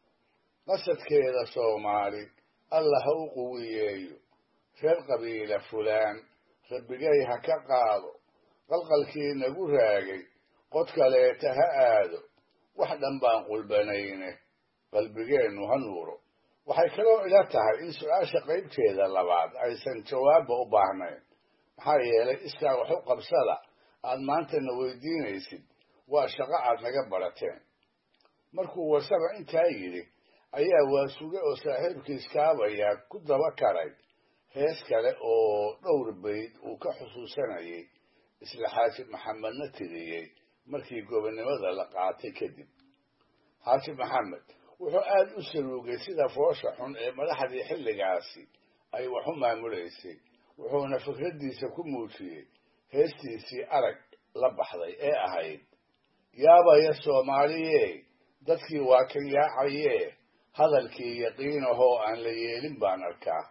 qasadkeeda soomaali alla ha u quwiyeeyo reer qabiila fulaan rabbigay ha ka qaado qalqalkii nagu raagay qod kaleeta ha aado wax dhan baan qulbanayne qalbigeennu ha nuuro waxay kaloo ila tahay in su-aasha qaybteeda labaad aysan jawaabba u baahnayn maxaa yeelay iskaa wax u qabsada aad maantana weydiinaysid waa shaqo aad naga barateen markuu warsaba intaa yidhi ayaa waasuge oo saaxiibkiis kaabayaa ku daba karay hees kale oo dhowr bayd uu ka xusuusanayay isla xaaji maxamedna tiriyey markii gobonnimada la qaatay kadib xaaji maxamed wuxuu aad u saluugay sida foosha xun ee madaxdii xilligaasi ay wax u maamulaysay wuxuuna fikraddiisa ku muujiyey heestiisii arag la baxday ee ahayd yaabaya soomaaliyee dadkii waa kan yaacayee hadalkii yaqiinahoo aan la yeelin baan arkaa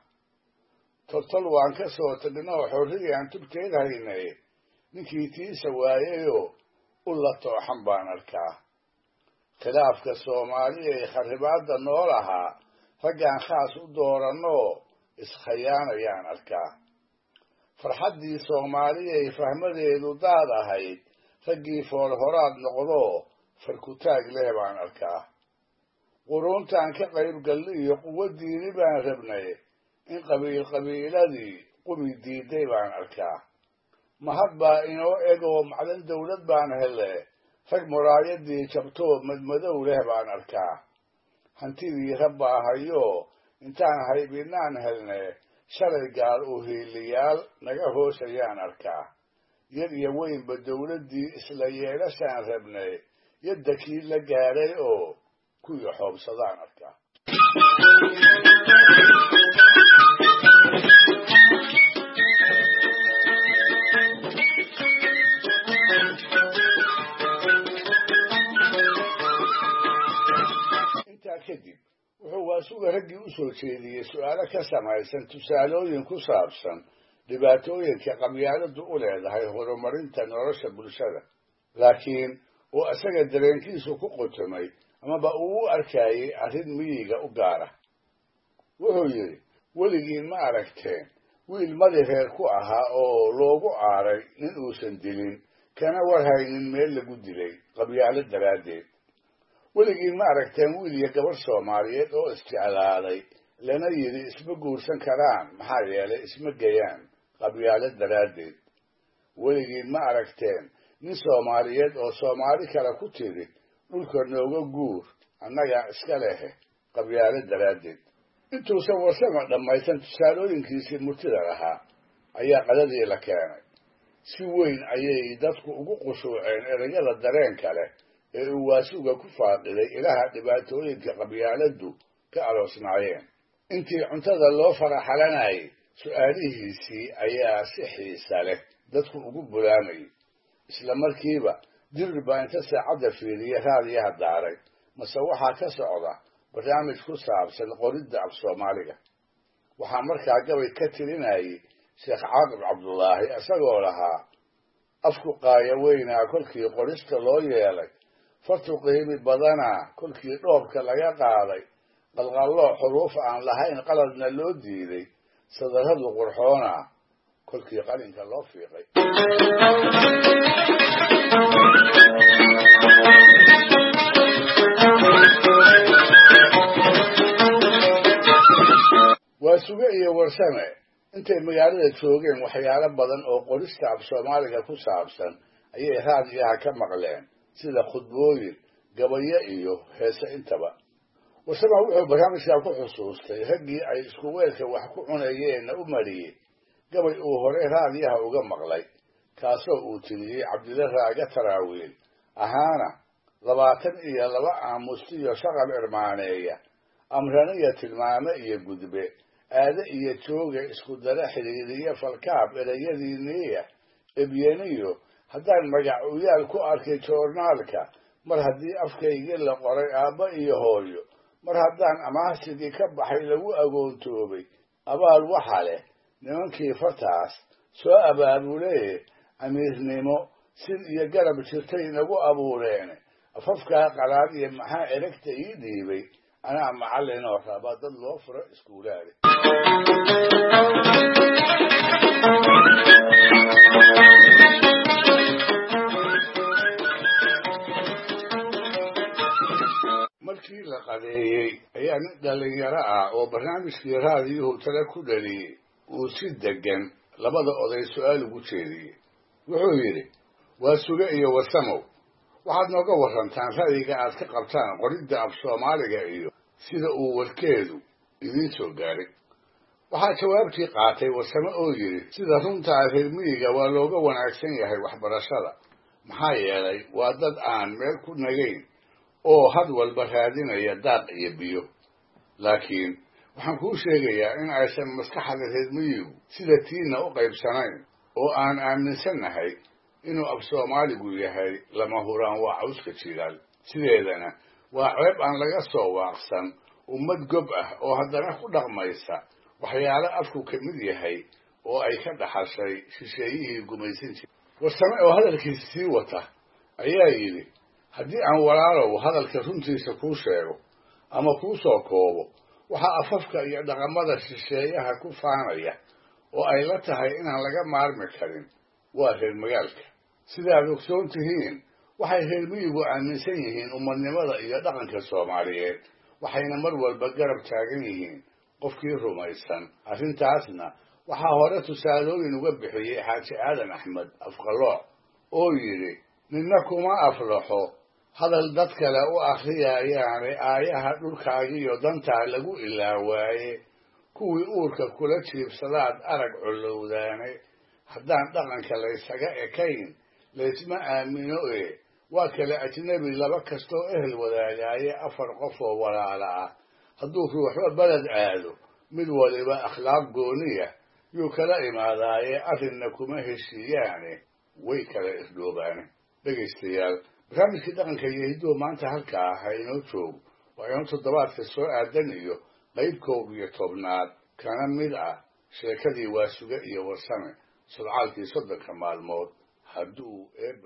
toltol waan ka soo tagnoo xorriyii aan tubteed haynay ninkii tiisa waayayoo u la tooxan baan arkaa khilaafka soomaaliya ee kharibaadda nool ahaa raggaan khaas u doorannoo iskhayaanayaan arkaa farxaddii soomaaliyay fahmadeedu daad ahayd raggii foolhoraad noqdoo farkutaag leh baan arkaa quruuntaan ka qayb galli iyo quwo diini baan rabnay in qabiil qabiiladii qumi diiday baan arkaa mahad baa inoo egoo macdan dawlad baan hele rag muraayadii jabtoo madmadow leh baan arkaa hantidii rabbaa hayoo intaan haybinaan helne shalay gaal u hiiliyaal naga hoosayaan arkaa yar iyo weynba dawladdii isla yeelashaan rabnay yadda kii la gaadhay oo kuwii xoobsadaan arkaa intaa kadib wuxuu waasuga raggii u soo jeediyey su'aalo ka samaysan tusaalooyin ku saabsan dhibaatooyinka qabyaaladu u leedahay horumarinta nolosha bulshada laakiin oo isaga dareenkiisu ku qotomay amaba uu u arkayey arrin miyiga u gaara wuxuu yidhi weligiin ma aragteen wiil madi reer ku ahaa oo loogu aaray nin uusan dilin kana warhaynin meel lagu dilay qabyaalo daraaddeed weligiin ma aragteen wiil iyo gabarh soomaaliyeed oo isjeclaaday lana yidhi isma guursan karaan maxaa yeelay isma geyaan qabyaalo daraaddeed weligiin ma aragteen nin soomaaliyeed oo soomaali kale ku tiri dhulka nooga guur annagaa iska lehe qabyaalo daraaddeed intuusan warsama dhammaysan tusaalooyinkiisii murtida lahaa ayaa qadadii la keenay si weyn ayay dadku ugu qushuuceen erayada dareenka leh ee uu waasuga ku faaqiday ilaha dhibaatooyinka qabyaaladdu ka aloosnaayeen intii cuntada loo faraxalanayay su'aalihiisii ayaa si xiisa leh dadku ugu bulaamayay isla markiiba dirir baa inta saacadda fiiriya raadiyaha daaray mase waxaa ka socda barnaamij ku saabsan qoridda af soomaaliga waxaa markaa gabay ka tirinayay sheekh caaqib cabdullaahi isagoo lahaa afku qaaya weynaa kolkii qorista loo yeelay fartu qiimi badanaa kolkii dhoobka laga qaaday qalqalloo xuruuf aan lahayn qaladna loo diiday sadarradu qurxoona kolkii qalinka loo fiiqay waasuge iyo warsame intay magaalada joogeen waxyaalo badan oo qorista af soomaaliga ku saabsan ayay raadiyaha ka maqleen sida khudbooyin gabayo iyo heese intaba warsame wuxuu barnaamijkaa ku xusuustay raggii ay isku weelka wax ku cunayeenna u mariyey gabay uu hore raadiyaha uga maqlay kaasoo uu tiriyey cabdilla raaga taraawiil ahaana labaatan iyo laba aamusti iyo shaqal irmaaneeya amraniya tilmaame iyo gudbe aade iyo jooga isku dara xidhiiriya falkaab erayadiiniya ebyeniyo haddaan magac uyaal ku arkay joornaalka mar haddii afkaygii la qoray aabba iyo hooyo mar haddaan amaahsigii ka baxay lagu agoontoobay abaal waxa leh nimankii fartaas soo abaabulee amiirnimo sin iyo garab jirtay nagu abuureen afafkaa qalaad iyo maxaa eragta ii dhiibay anaa macallin oo raba dad loo furo iskuulaade markii la qadeeyey ayaa nin dhallinyaro ah oo barnaamijkii raadiyuhu tale ku dhaliyey uu si degan labada oday su-aal ugu jeediyey wuxuu yidhi waa suge iyo warsamow waxaad nooga warrantaan ra'yiga aad ka qabtaan qoridda af soomaaliga iyo sida uu warkeedu idiin soo gaaray waxaa jawaabtii qaatay warsame oo yidhi sida runtaa reer miyiga waa looga wanaagsan yahay waxbarashada maxaa yeelay waa dad aan meel ku nagayn oo had walba raadinaya daaq iyo biyo laakiin waxaan kuu sheegayaa in aysan maskaxda reer miyigu sida tiinna u qaybsanayn oo aan aaminsannahay inuu af soomaaligu yahay lama huraan waa cawska jilaal sideedana waa ceeb aan laga soo waaqsan ummad gob ah oo haddana ku dhaqmaysa waxyaalo afku ka mid yahay oo ay ka dhaxashay shisheeyihii gumaysan jiray warsame oo hadalkiisa sii wata ayaa yidhi haddii aan walaalow hadalka runtiisa kuu sheego ama kuu soo koobo waxaa afafka iyo dhaqamada shisheeyaha ku faanaya oo ay la tahay inaan laga maarmi karin waa reer magaalka sidaad ogsoon tihiin waxay reer miyigu aaminsan yihiin ummadnimada iyo dhaqanka soomaaliyeed waxayna mar walba garab taagan yihiin qofkii rumaysan arrintaasna waxaa hore tusaalooyin uga bixiyey xaaji aadan axmed afqalooc oo yidhi ninna kuma aflaxo hadal dad kale u akhriyayaane aayaha dhulkaagiyo dantaa lagu ilaawaaye kuwii uurka kula jiibsadaad arag collowdaane haddaan dhaqanka laysaga ekayn laysma aamino ee waa kale ajnebi laba kastoo ehel wadaagaaye afar qof oo walaala ah hadduu ruuxba beled aado mid waliba akhlaaq gooniya yuu kala imaadaaye arrinna kuma heshiiyaane way kala irdhoobaane dhegaystayaal barnaamijkii dhaqanka iyo hidduhu maanta halkaa ah ha inoo joogo waa inuu toddobaadka soo aadan iyo qayb koob iyo tobnaad kana mid ah sheekadii waasuge iyo warsame sodcaalkii soddonka maalmood hadduu eebe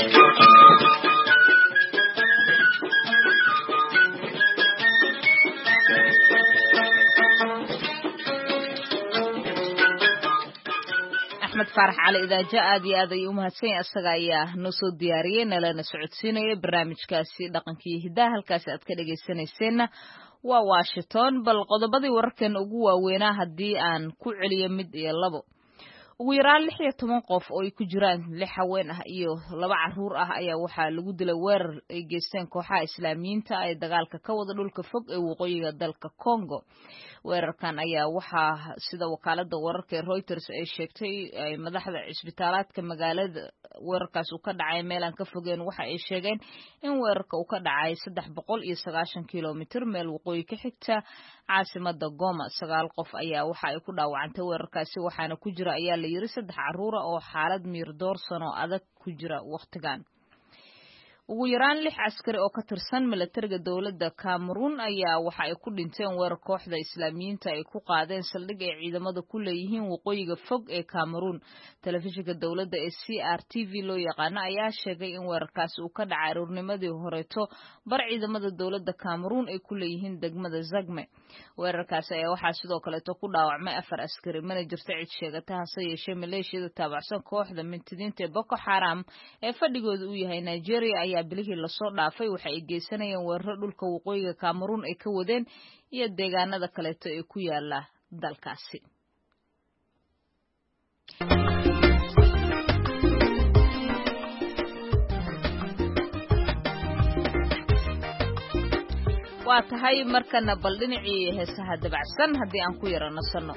axmed faarax cali idaaja aad iyo aad ayuu umahadsan yahay isaga ayaa noo soo diyaariyey nalana socodsiinaya barnaamijkaasi dhaqankii hiddaha halkaasi aad ka dhegaysanayseena waa washington bal qodobadii wararkeena ugu waaweynaa haddii aan ku celiyo mid iyo labo ugu yaraan lix iyo toban qof oo ay ku jiraan lix haween ah iyo laba caruur ah ayaa waxaa lagu dilay weerar ay geysteen kooxaha islaamiyiinta ee dagaalka ka wada dhulka fog ee waqooyiga dalka Congo weerarkan ayaa waxaa sida wakaalada wararka ee Reuters ay sheegtay ay madaxda cisbitaalaadka magaalada weerarkaas uu ka dhacay meel aan ka fogeen waxa ay sheegeen in weerarka uu ka dhacay saddex boqol iyo sagaashan kiiloomitir meel waqooyi ka xigta caasimada Goma sagaal qof ayaa waxa ay ku dhaawacantay weerarkaasi waxaana ku jira ayaa la yiri saddex caruur oo xaalad miir doorsan oo adag ku jira waqtigan ugu yaraan lix askari oo ka tirsan militariga dawladda Cameroon ayaa waxa ay ku dhinteen weerar kooxda islaamiyiinta ay ku qaadeen saldhig ay ciidamada ku leeyihiin waqooyiga fog ee Cameroon telefishinka dawladda ee C R T V loo yaqaan ayaa sheegay in weerarkaasi uu ka dhacay ururnimadii horeeto bar ciidamada dawladda Cameroon ay ku leeyihiin degmada Zagme weerarkaasi ayaa waxa sidoo kale ku dhaawacmay afar askari mana jirto cid sheegata hase yeeshee maleeshiyada taabacsan kooxda mintidiinta Boko Haram ee fadhigooda uu yahay Nigeria ayaa bilihii la soo dhaafay waxa ay geysanayeen weeraro dhulka waqooyiga Cameroon ay ka wadeen iyo deegaanada kale ee ku yaala dalkaasi waa tahay markana bal dhinacii heesaha dabacsan haddii aan ku yara nasano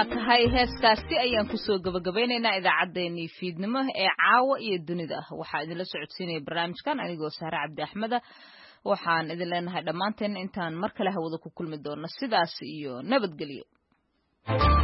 waa tahay heeskaasi ayaan kusoo gabagabeynaynaa idaacaddeenii fiidnimo ee caawa iyo dunida waxaa idinla socodsiinaya barnaamijkan anigoo Sahre Cabdi Axmed waxaan idin leenahay dhammaanteen intaan mar kale hawada ku kulmi doono sidaas iyo nabadgelyo